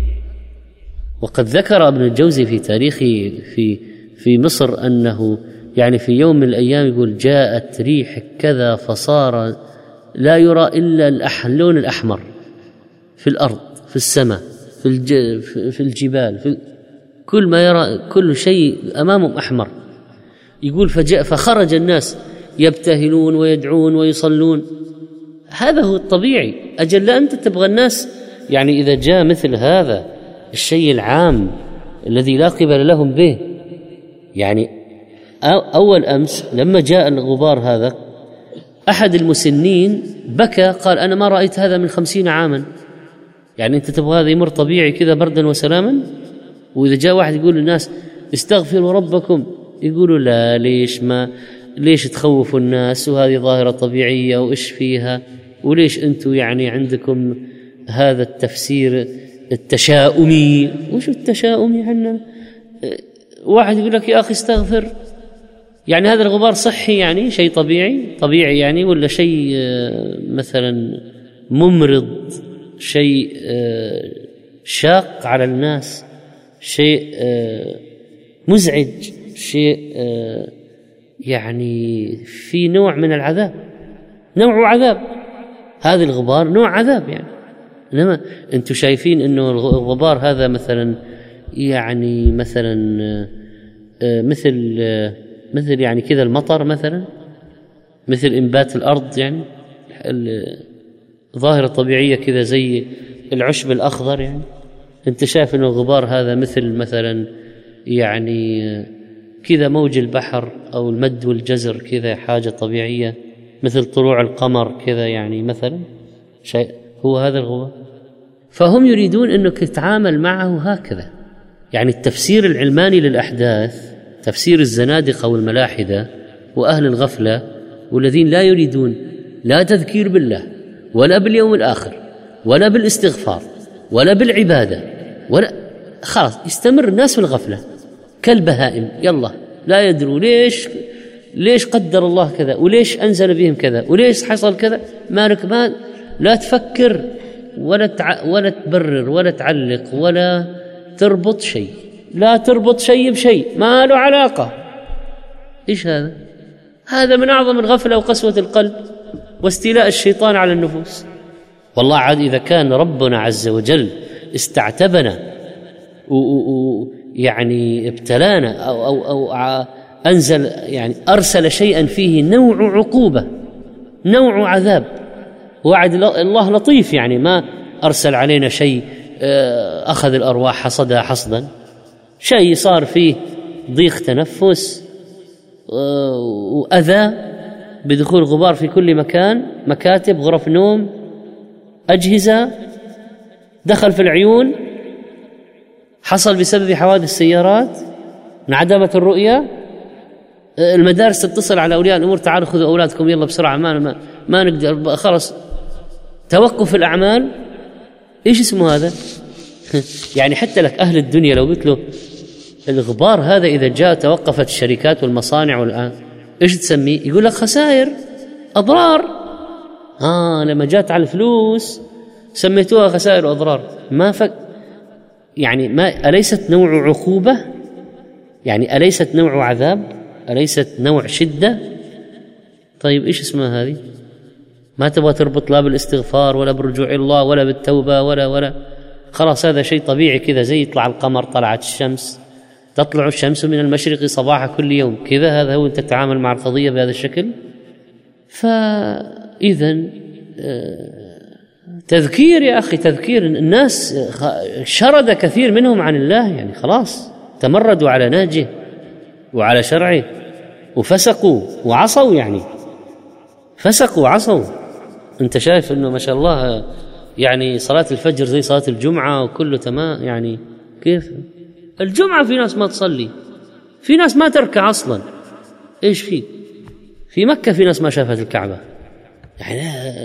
وقد ذكر ابن الجوزي في تاريخه في في مصر أنه يعني في يوم من الأيام يقول جاءت ريح كذا فصار لا يرى إلا اللون الأحمر في الأرض، في السماء، في الج في الجبال، في كل ما يرى، كل شيء أمامهم أحمر. يقول فجاء فخرج الناس يبتهلون ويدعون ويصلون. هذا هو الطبيعي. أجل لا أنت تبغى الناس يعني إذا جاء مثل هذا الشيء العام الذي لا قبل لهم به. يعني أول أمس لما جاء الغبار هذا أحد المسنين بكى، قال أنا ما رأيت هذا من خمسين عاما. يعني أنت تبغى هذا يمر طبيعي كذا بردا وسلاما؟ وإذا جاء واحد يقول للناس استغفروا ربكم، يقولوا لا، ليش ما ليش تخوفوا الناس، وهذه ظاهرة طبيعية وإيش فيها، وليش أنتم يعني عندكم هذا التفسير التشاؤمي. وش التشاؤمي؟ عنا واحد يقول لك يا أخي استغفر، يعني هذا الغبار صحي يعني شيء طبيعي طبيعي يعني، ولا شيء مثلا ممرض، شيء شاق على الناس، شيء مزعج، شيء يعني في نوع من العذاب، نوع عذاب. هذا الغبار نوع عذاب يعني. إنما أنتم شايفين أنه الغبار هذا مثلا يعني مثلا مثل مثل يعني كذا المطر مثلا، مثل إنبات الأرض، يعني ظاهرة طبيعية كذا زي العشب الأخضر. يعني أنت شايف أنه الغبار هذا مثل مثلا يعني كذا موج البحر أو المد والجزر، كذا حاجة طبيعية مثل طلوع القمر كذا يعني مثلا شيء. هو هذا الغبار. فهم يريدون أنك تتعامل معه هكذا. يعني التفسير العلماني للأحداث، تفسير الزنادقة والملاحدة وأهل الغفلة والذين لا يريدون لا تذكير بالله ولا باليوم الآخر ولا بالاستغفار ولا بالعبادة ولا، خلاص يستمر الناس في الغفلة كالبهائم. يلا لا يدروا ليش ليش قدر الله كذا، وليش أنزل بهم كذا، وليش حصل كذا. مالك ما لا تفكر ولا تع... ولا تبرر ولا تعلق ولا تربط شيء، لا تربط شيء بشيء، ما له علاقة. إيش هذا؟ هذا من أعظم الغفلة وقسوة القلب واستيلاء الشيطان على النفوس. والله عاد إذا كان ربنا عز وجل استعتبنا ويعني ابتلانا أو, أو, أو أنزل يعني أرسل شيئا فيه نوع عقوبة نوع عذاب، وعد الله لطيف، يعني ما أرسل علينا شيء أخذ الأرواح حصدها حصدا، شيء صار فيه ضيق تنفس وأذى بدخول غبار في كل مكان، مكاتب، غرف نوم، أجهزة، دخل في العيون، حصل بسبب حوادث السيارات، انعدمت الرؤية. المدارس تتصل على أولياء الأمور تعالوا خذوا أولادكم يلا بسرعة، ما, ما, ما نقدر خلاص. توقف الأعمال، إيش اسمه هذا؟ يعني حتى لك أهل الدنيا لو قلت له الغبار هذا إذا جاء توقفت الشركات والمصانع والآن إيش تسميه؟ يقول لك خسائر، أضرار. آه لما جات على الفلوس سميتوها خسائر وأضرار. ما فك يعني ما أليست نوع عقوبة؟ يعني أليست نوع عذاب؟ أليست نوع شدة؟ طيب إيش اسمها هذه؟ ما تبغى تربط لا بالاستغفار ولا بالرجوع إلى الله ولا بالتوبة ولا ولا خلاص هذا شيء طبيعي كذا، زي يطلع القمر طلعت الشمس، تطلع الشمس من المشرق صباحا كل يوم كذا، هذا هو أنت تتعامل مع القضية بهذا الشكل. فإذا تذكير يا أخي، تذكير. الناس شرد كثير منهم عن الله، يعني خلاص تمردوا على نهجه وعلى شرعه وفسقوا وعصوا، يعني فسقوا وعصوا. أنت شايف أنه ما شاء الله يعني صلاة الفجر زي صلاة الجمعة وكله تمام، يعني كيف الجمعة في ناس ما تصلي، في ناس ما تركع أصلا. إيش في في مكة في ناس ما شافت الكعبة. يعني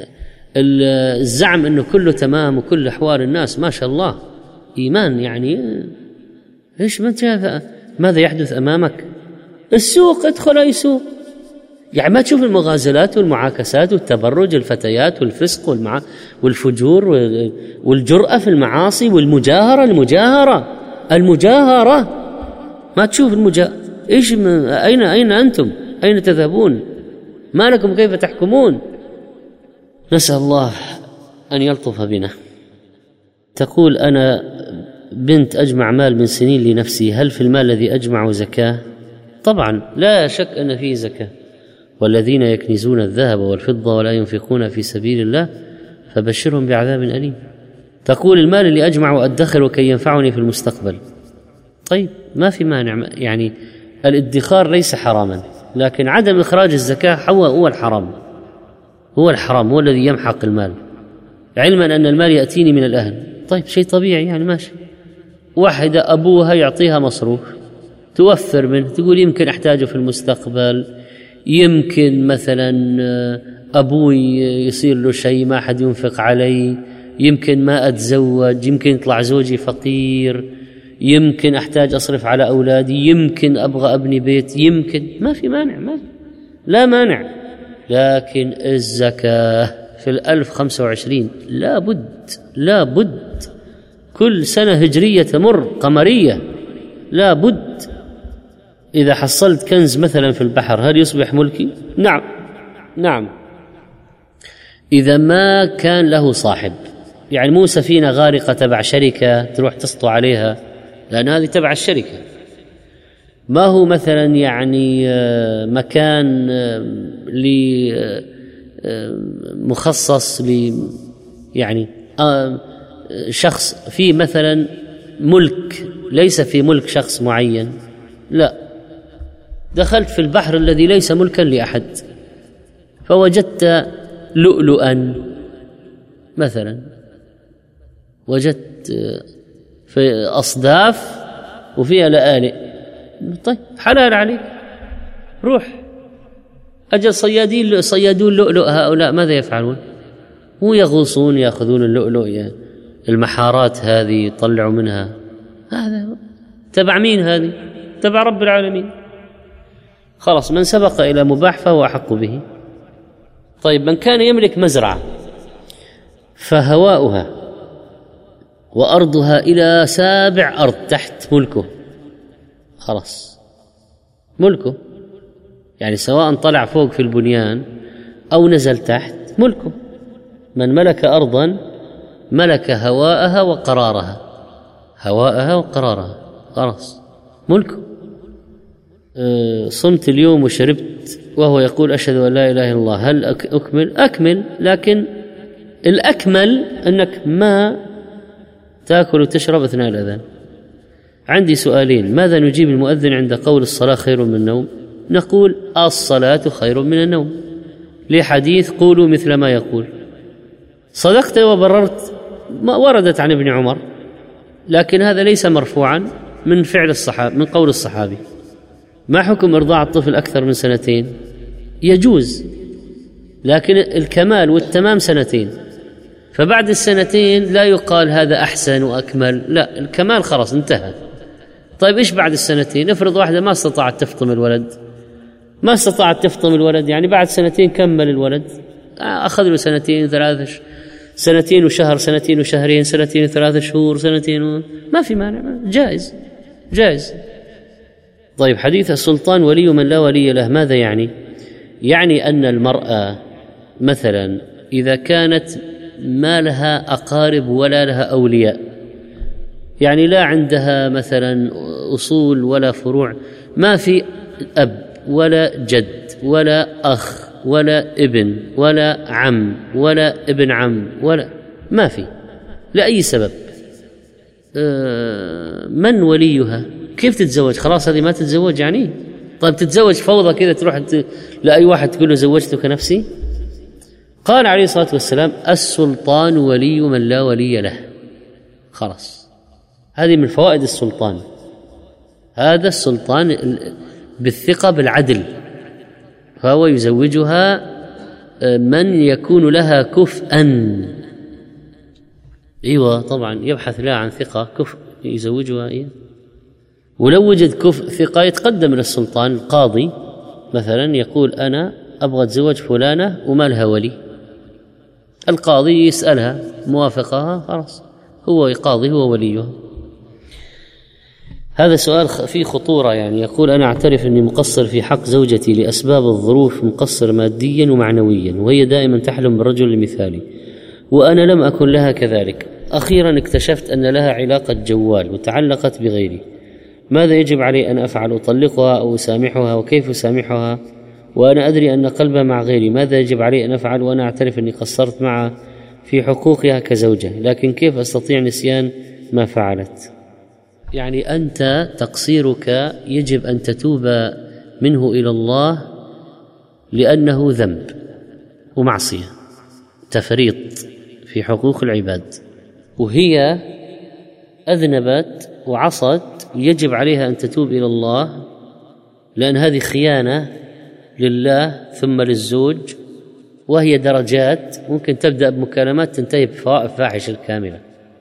الزعم أنه كله تمام وكل أحوال الناس ما شاء الله إيمان، يعني إيش ما أنت ماذا يحدث أمامك؟ السوق، ادخل أي سوق، يعني ما تشوف المغازلات والمعاكسات والتبرج، الفتيات والفسق والمع... والفجور والجرأة في المعاصي والمجاهرة، المجاهرة المجاهرة ما تشوف المجا إيش م... أين أين أنتم؟ أين تذهبون؟ ما لكم كيف تحكمون؟ نسأل الله أن يلطف بنا. تقول أنا بنت أجمع مال من سنين لنفسي، هل في المال الذي أجمع زكاة؟ طبعا لا شك أن فيه زكاة. والذين يكنزون الذهب والفضة ولا ينفقون في سبيل الله فبشرهم بعذاب أليم. تقول المال اللي أجمع وأدخر وكي ينفعني في المستقبل. طيب ما في مانع، يعني الادخار ليس حراما، لكن عدم إخراج الزكاة هو هو الحرام، هو الحرام، هو الذي يمحق المال، علما أن المال يأتيني من الأهل. طيب شيء طبيعي يعني ماشي. واحدة أبوها يعطيها مصروف توفر منه، تقول يمكن أحتاجه في المستقبل، يمكن مثلا أبوي يصير له شيء ما أحد ينفق علي، يمكن ما أتزوج، يمكن يطلع زوجي فقير، يمكن أحتاج أصرف على أولادي، يمكن أبغى أبني بيت، يمكن ما في مانع، ما لا مانع. لكن الزكاة في الألف خمسة وعشرين لا بد لا بد، كل سنة هجرية تمر قمرية لا بد. إذا حصلت كنز مثلا في البحر هل يصبح ملكي؟ نعم نعم، إذا ما كان له صاحب، يعني مو سفينة غارقة تبع شركة تروح تسطو عليها، لأن هذه تبع الشركة. ما هو مثلا يعني مكان مخصص ل يعني شخص في مثلا ملك، ليس في ملك شخص معين، لا، دخلت في البحر الذي ليس ملكا لأحد فوجدت لؤلؤا مثلا، وجدت في أصداف وفيها لآلئ، طيب حلال عليك، روح. أجل صيادين صيادون لؤلؤ هؤلاء ماذا يفعلون؟ هو يغوصون يأخذون اللؤلؤ، المحارات هذه يطلعوا منها، هذا تبع مين؟ هذه تبع رب العالمين. خلاص من سبق إلى مباح فهو أحق به. طيب من كان يملك مزرعة فهواؤها وأرضها إلى سابع أرض تحت ملكه، خلاص ملكه، يعني سواء طلع فوق في البنيان أو نزل تحت ملكه. من ملك أرضا ملك هواءها وقرارها، هواءها وقرارها، خلاص ملكه. أه صمت اليوم وشربت وهو يقول أشهد أن لا إله إلا الله، هل أكمل؟ أكمل، لكن الأكمل أنك ما تأكل وتشرب أثناء الأذان. عندي سؤالين، ماذا نجيب المؤذن عند قول الصلاة خير من النوم؟ نقول الصلاة خير من النوم، لحديث قولوا مثل ما يقول. صدقت وبررت، ما وردت عن ابن عمر، لكن هذا ليس مرفوعا من فعل الصحابي، من قول الصحابي. ما حكم إرضاع الطفل أكثر من سنتين؟ يجوز، لكن الكمال والتمام سنتين، فبعد السنتين لا يقال هذا أحسن وأكمل، لا، الكمال خلاص انتهى. طيب إيش بعد السنتين؟ افرض واحدة ما استطاعت تفطم الولد، ما استطاعت تفطم الولد، يعني بعد سنتين كمل الولد، أخذ له سنتين ثلاثة سنتين وشهر، سنتين وشهرين، سنتين وثلاثة شهور، سنتين و... ما في مانع، جائز جائز. طيب حديث السلطان ولي من لا ولي له ماذا يعني؟ يعني أن المرأة مثلا إذا كانت ما لها أقارب ولا لها أولياء، يعني لا عندها مثلا أصول ولا فروع، ما في أب ولا جد ولا أخ ولا ابن ولا عم ولا ابن عم ولا ما في لأي سبب، من وليها؟ كيف تتزوج؟ خلاص هذه ما تتزوج يعني؟ طيب تتزوج فوضى كذا تروح لأي واحد تقول له زوجتك نفسي؟ قال عليه الصلاة والسلام السلطان ولي من لا ولي له. خلاص هذه من فوائد السلطان، هذا السلطان بالثقة بالعدل، فهو يزوجها من يكون لها كفءا. ايوه طبعا يبحث لها عن ثقة كفء يزوجها. إيه؟ ولو وجد كفء ثقة يتقدم إلى السلطان، القاضي مثلا يقول أنا أبغى أتزوج فلانة وما لها ولي، القاضي يسألها موافقها، خلاص هو قاضي هو وليها. هذا سؤال فيه خطورة، يعني يقول أنا أعترف أني مقصر في حق زوجتي لأسباب الظروف، مقصر ماديا ومعنويا، وهي دائما تحلم بالرجل المثالي وأنا لم أكن لها كذلك. أخيرا اكتشفت أن لها علاقة جوال وتعلقت بغيري، ماذا يجب علي أن أفعل؟ أطلقها أو أسامحها؟ وكيف أسامحها وأنا أدري أن قلبها مع غيري؟ ماذا يجب علي أن أفعل وأنا أعترف أني قصرت معها في حقوقها كزوجة، لكن كيف أستطيع نسيان ما فعلت؟ يعني أنت تقصيرك يجب أن تتوب منه إلى الله، لأنه ذنب ومعصية، تفريط في حقوق العباد، وهي أذنبت وعصت، يجب عليها أن تتوب إلى الله، لأن هذه خيانة لله ثم للزوج، وهي درجات، ممكن تبدأ بمكالمات تنتهي بفاحشة الكاملة،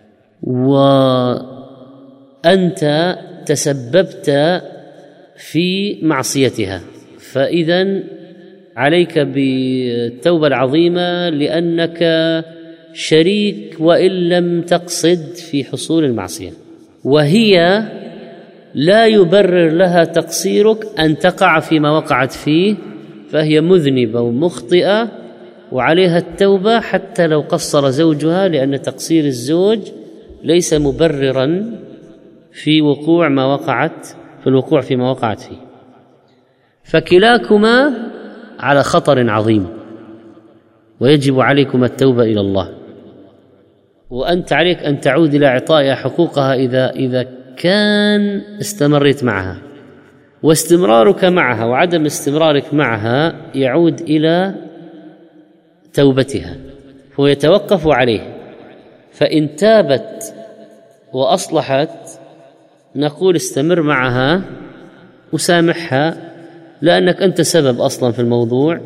وأنت تسببت في معصيتها، فإذن عليك بالتوبة العظيمة، لأنك شريك وإن لم تقصد في حصول المعصية، وهي لا يبرر لها تقصيرك أن تقع فيما وقعت فيه، فهي مذنبة ومخطئة وعليها التوبة حتى لو قصر زوجها، لأن تقصير الزوج ليس مبررا في وقوع ما وقعت في الوقوع فيما وقعت فيه، فكلاكما على خطر عظيم، ويجب عليكم التوبة إلى الله، وأنت عليك أن تعود إلى إعطائها حقوقها إذا إذا كان استمريت معها، واستمرارك معها وعدم استمرارك معها يعود إلى توبتها، هو يتوقف عليه، فإن تابت وأصلحت نقول استمر معها وسامحها، لأنك أنت سبب أصلا في الموضوع،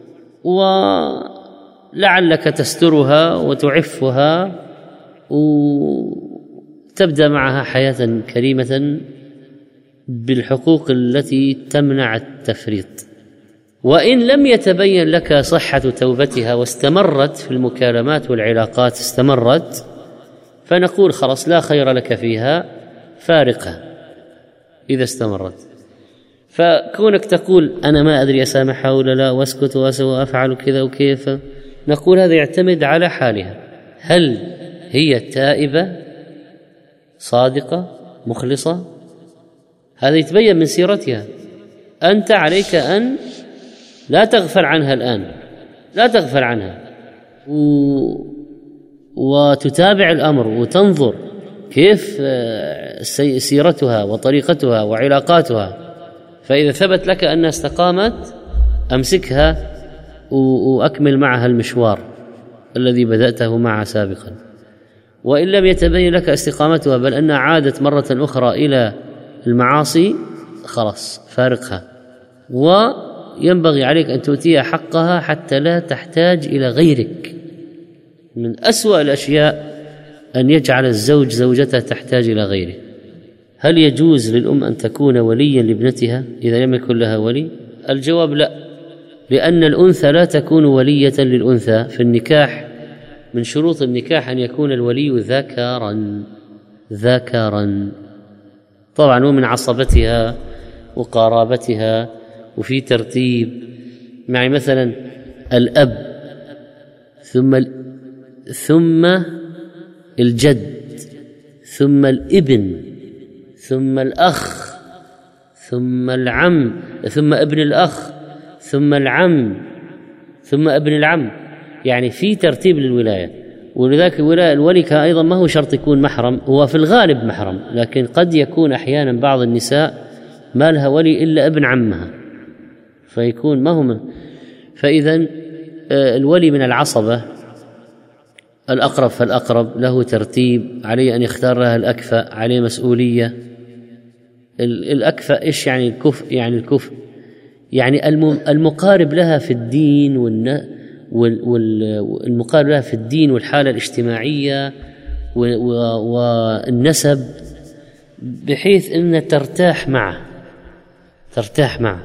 ولعلك تسترها وتعفها وتبدأ معها حياة كريمة بالحقوق التي تمنع التفريط. وإن لم يتبين لك صحة توبتها واستمرت في المكالمات والعلاقات استمرت، فنقول خلاص لا خير لك فيها، فارقها إذا استمرت. فكونك تقول أنا ما أدري أسامحها ولا لا، واسكت وأسوى أفعل كذا وكيف، نقول هذا يعتمد على حالها، هل هي تائبة صادقة مخلصة؟ هذا يتبين من سيرتها. أنت عليك أن لا تغفل عنها الآن، لا تغفل عنها و... وتتابع الأمر وتنظر كيف سيرتها وطريقتها وعلاقاتها، فإذا ثبت لك أنها استقامت أمسكها وأكمل معها المشوار الذي بدأته معها سابقا. وإن لم يتبين لك استقامتها بل أنها عادت مرة أخرى إلى المعاصي، خلاص فارقها، وينبغي عليك أن تؤتيها حقها حتى لا تحتاج إلى غيرك. من أسوأ الأشياء أن يجعل الزوج زوجته تحتاج إلى غيره. هل يجوز للأم أن تكون وليا لابنتها إذا لم يكن لها ولي؟ الجواب لا، لأن الأنثى لا تكون ولية للأنثى في النكاح. من شروط النكاح أن يكون الولي ذكرا ذكرا طبعا، ومن عصبتها وقرابتها، وفي ترتيب. يعني مثلا الأب ثم ثم الجد ثم الابن ثم الأخ ثم العم ثم ابن الأخ ثم العم ثم ابن العم، يعني في ترتيب للولاية. ولذلك الولاية الولي أيضا ما هو شرط يكون محرم، هو في الغالب محرم، لكن قد يكون أحيانا بعض النساء ما لها ولي إلا ابن عمها فيكون ما هو. فإذا الولي من العصبة، الأقرب فالأقرب، له ترتيب، عليه أن يختار لها الأكفأ، عليه مسؤولية. الأكفأ إيش يعني؟ الكفء، يعني الكفء يعني المقارب لها في الدين والمقارب لها في الدين والحالة الاجتماعية والنسب، بحيث أن ترتاح معه ترتاح معه.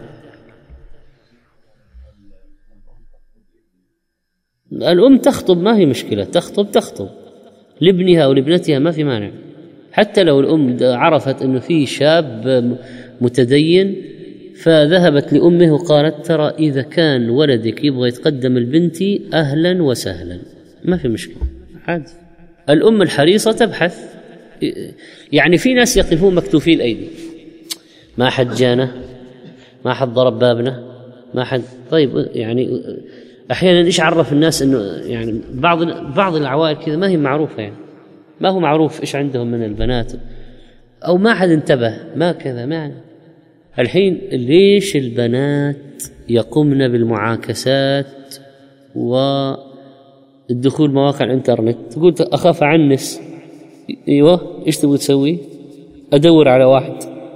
الأم تخطب ما هي مشكلة، تخطب تخطب لابنها أو لابنتها ما في مانع، حتى لو الأم عرفت أنه في شاب متدين فذهبت لأمه وقالت ترى إذا كان ولدك يبغى يتقدم لبنتي أهلا وسهلا، ما في مشكلة عادي. الأم الحريصة تبحث، يعني في ناس يقفون مكتوفي الأيدي، ما حد جانا، ما حد ضرب بابنا، ما حد. طيب يعني أحيانا إيش عرف الناس إنه يعني بعض بعض العوائل كذا ما هي معروفة، يعني ما هو معروف إيش عندهم من البنات، أو ما حد انتبه، ما كذا معنى. الحين ليش البنات يقومن بالمعاكسات والدخول مواقع الإنترنت؟ تقول أخاف أعنس، أيوة إيش تبغى تسوي؟ أدور على واحد،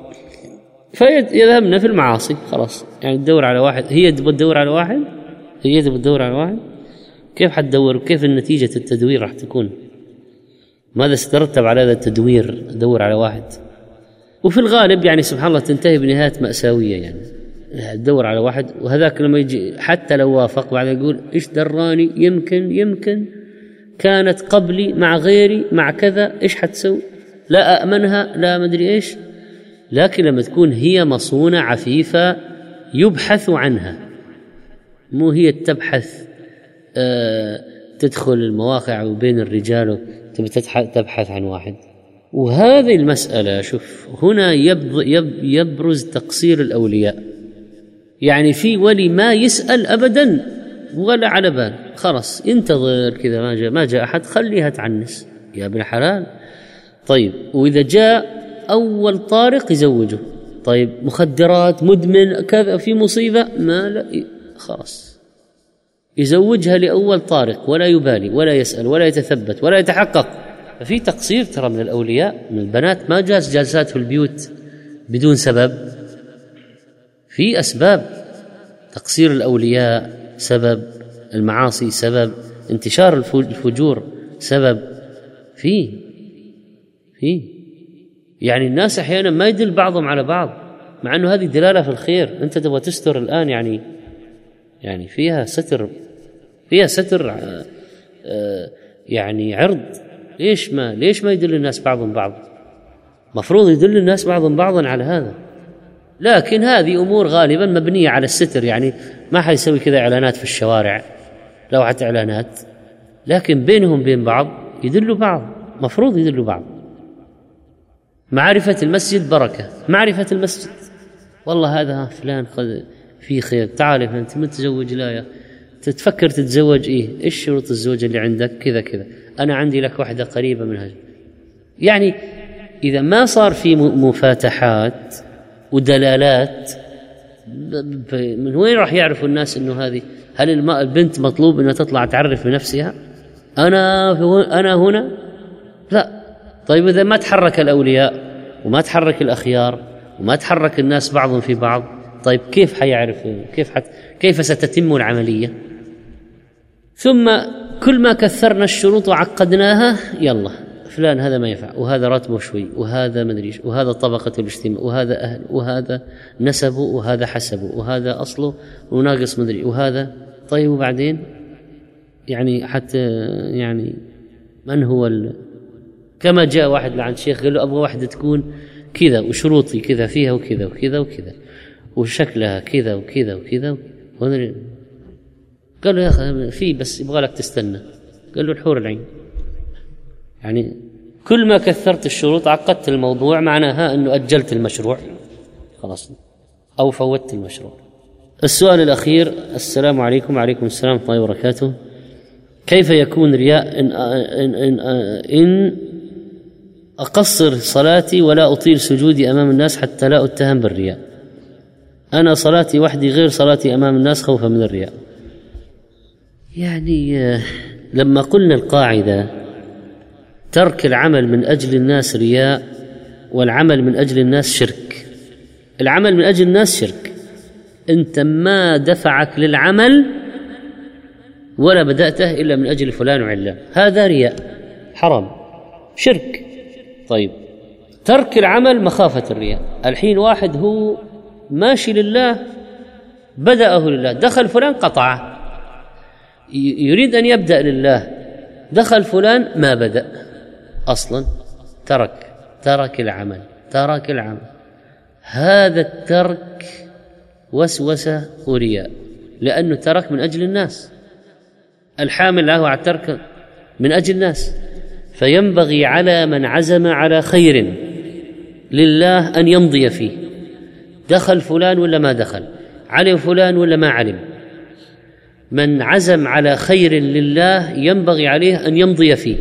فيذهبن في المعاصي خلاص. يعني تدور على واحد، هي تبغى تدور على واحد، هي تبغى تدور على واحد، كيف حتدور؟ وكيف النتيجة التدوير راح تكون؟ ماذا سترتب على هذا التدوير؟ دور على واحد، وفي الغالب يعني سبحان الله تنتهي بنهاية مأساوية. يعني تدور على واحد، وهذاك لما يجي حتى لو وافق بعد يقول إيش دراني، يمكن يمكن كانت قبلي مع غيري مع كذا، إيش حتسوي؟ لا أأمنها، لا مدري إيش. لكن لما تكون هي مصونة عفيفة يبحث عنها، مو هي تبحث آه تدخل المواقع وبين الرجال تبحث عن واحد. وهذه المسألة شوف هنا يبرز تقصير الأولياء. يعني في ولي ما يسأل أبدا ولا على بال، خلاص ينتظر كذا، ما جاء ما جاء أحد خليها تعنس يا ابن حلال. طيب وإذا جاء أول طارق يزوجه، طيب مخدرات، مدمن، كذا، في مصيبة، ما لا خلاص يزوجها لأول طارق ولا يبالي ولا يسأل ولا يتثبت ولا يتحقق. ففي تقصير ترى من الأولياء، من البنات ما جالس جالسات في البيوت بدون سبب، في أسباب. تقصير الأولياء سبب، المعاصي سبب، انتشار الفجور سبب، في في يعني الناس أحيانا ما يدل بعضهم على بعض، مع أنه هذه دلالة في الخير. أنت تبغى تستر الآن، يعني يعني فيها ستر، فيها ستر آآ آآ يعني عرض. ليش ما ليش ما يدل الناس بعضهم بعض؟ مفروض يدل الناس بعضهم بعضا على هذا. لكن هذه أمور غالبا مبنية على الستر، يعني ما حيسوي كذا إعلانات في الشوارع، لوحة إعلانات، لكن بينهم بين بعض يدلوا بعض، مفروض يدلوا بعض. معرفة المسجد بركة، معرفة المسجد، والله هذا فلان قد في خير، تعال أنت متزوج، لا يا تتفكر تتزوج، إيه إيش شروط الزوج اللي عندك؟ كذا كذا، أنا عندي لك واحدة قريبة من هذا. يعني إذا ما صار في مفاتحات ودلالات، من وين راح يعرفوا الناس إنه هذه؟ هل البنت مطلوب إنها تطلع تعرف بنفسها أنا أنا هنا؟ لا. طيب إذا ما تحرك الأولياء وما تحرك الأخيار وما تحرك الناس بعضهم في بعض، طيب كيف حيعرف؟ كيف حت... كيف ستتم العملية؟ ثم كل ما كثرنا الشروط وعقدناها، يلا فلان هذا ما ينفع، وهذا راتبه شوي، وهذا ما ادري، وهذا طبقة الاجتماع، وهذا أهل، وهذا نسبه، وهذا حسبه، وهذا أصله وناقص ما ادري، وهذا طيب. وبعدين يعني حتى يعني من هو ال... كما جاء واحد لعند شيخ قال له أبغى واحدة تكون كذا وشروطي كذا فيها وكذا وكذا وكذا وشكلها كذا وكذا وكذا، قال له يا أخي في بس يبغى لك تستنى. قال له الحور العين. يعني كل ما كثرت الشروط عقدت الموضوع، معناها أنه أجلت المشروع خلاص أو فوتت المشروع. السؤال الأخير: السلام عليكم. وعليكم السلام ورحمة الله وبركاته. كيف يكون رياء إن, إن, إن, إن أقصر صلاتي ولا أطيل سجودي أمام الناس حتى لا أتهم بالرياء؟ أنا صلاتي وحدي غير صلاتي أمام الناس خوفا من الرياء. يعني لما قلنا القاعدة ترك العمل من أجل الناس رياء، والعمل من أجل الناس شرك. العمل من أجل الناس شرك، أنت ما دفعك للعمل ولا بدأته إلا من أجل فلان وعلان، هذا رياء حرام شرك. طيب ترك العمل مخافة الرياء. الحين واحد هو ماشي لله، بدأه لله، دخل فلان قطعه، يريد أن يبدأ لله، دخل فلان ما بدأ أصلا، ترك ترك العمل ترك العمل هذا الترك وسوسة ورياء، لأنه ترك من أجل الناس. الحامل له على الترك من أجل الناس، فينبغي على من عزم على خير لله أن يمضي فيه. دخل فلان ولا ما دخل، علم فلان ولا ما علم، من عزم على خير لله ينبغي عليه أن يمضي فيه.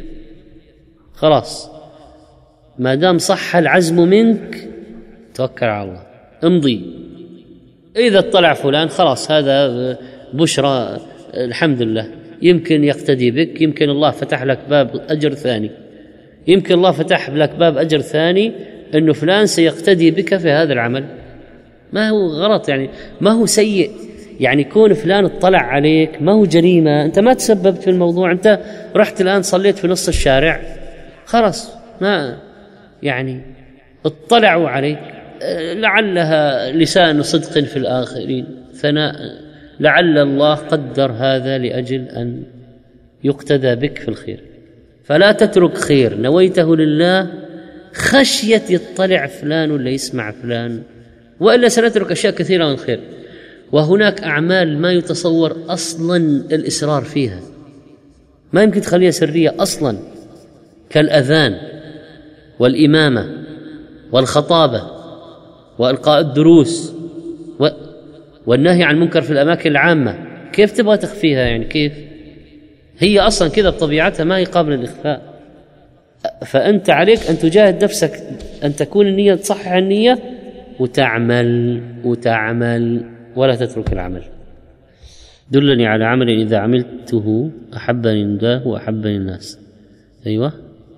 خلاص ما دام صح العزم منك توكل على الله امضي. إذا اطلع فلان خلاص هذا بشرى، الحمد لله، يمكن يقتدي بك، يمكن الله فتح لك باب أجر ثاني، يمكن الله فتح لك باب أجر ثاني أنه فلان سيقتدي بك في هذا العمل. ما هو غلط يعني، ما هو سيء يعني كون فلان اطلع عليك ما هو جريمة، أنت ما تسببت في الموضوع، أنت رحت الآن صليت في نص الشارع خلاص، ما يعني اطلعوا عليك، لعلها لسان صدق في الآخرين، ثناء، لعل الله قدر هذا لأجل أن يقتدى بك في الخير. فلا تترك خير نويته لله خشية يطلع فلان ولا يسمع فلان، وإلا سنترك أشياء كثيرة من الخير. وهناك أعمال ما يتصور أصلا الإسرار فيها، ما يمكن تخليها سرية أصلا، كالأذان والإمامة والخطابة وإلقاء الدروس و... والنهي عن المنكر في الأماكن العامة. كيف تبغى تخفيها يعني؟ كيف هي أصلا كذا بطبيعتها ما هي قابلة للإخفاء. فأنت عليك أن تجاهد نفسك أن تكون النية، تصحح النية وتعمل وتعمل ولا تترك العمل. دلني على عمل إذا عملته أحبني الله وأحبني الناس. أيوة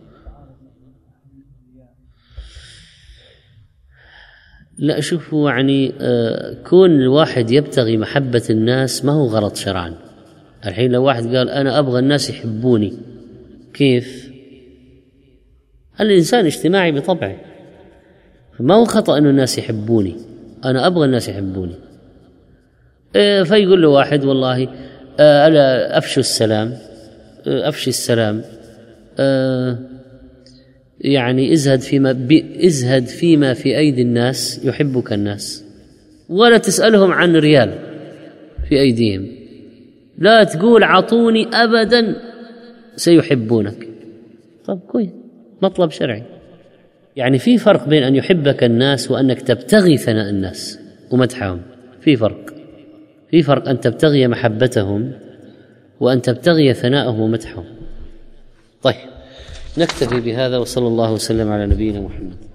لا شوفوا يعني آه كون الواحد يبتغي محبة الناس ما هو غلط شرعا. الحين لو واحد قال أنا أبغى الناس يحبوني، كيف؟ الإنسان اجتماعي بطبعه، ما هو خطأ أن الناس يحبوني، أنا أبغى الناس يحبوني. آه فيقول له واحد والله آه ألا أفشوا السلام، آه أفشي السلام، آه يعني ازهد فيما ازهد فيما في أيدي الناس يحبك الناس، ولا تسألهم عن ريال في أيديهم، لا تقول عطوني أبدا سيحبونك. طب كويس، مطلب شرعي. يعني في فرق بين أن يحبك الناس وأنك تبتغي ثناء الناس ومدحهم، في فرق في فرق أن تبتغي محبتهم وأن تبتغي ثناءهم ومدحهم. طيب نكتفي بهذا، وصلى الله وسلم على نبينا محمد.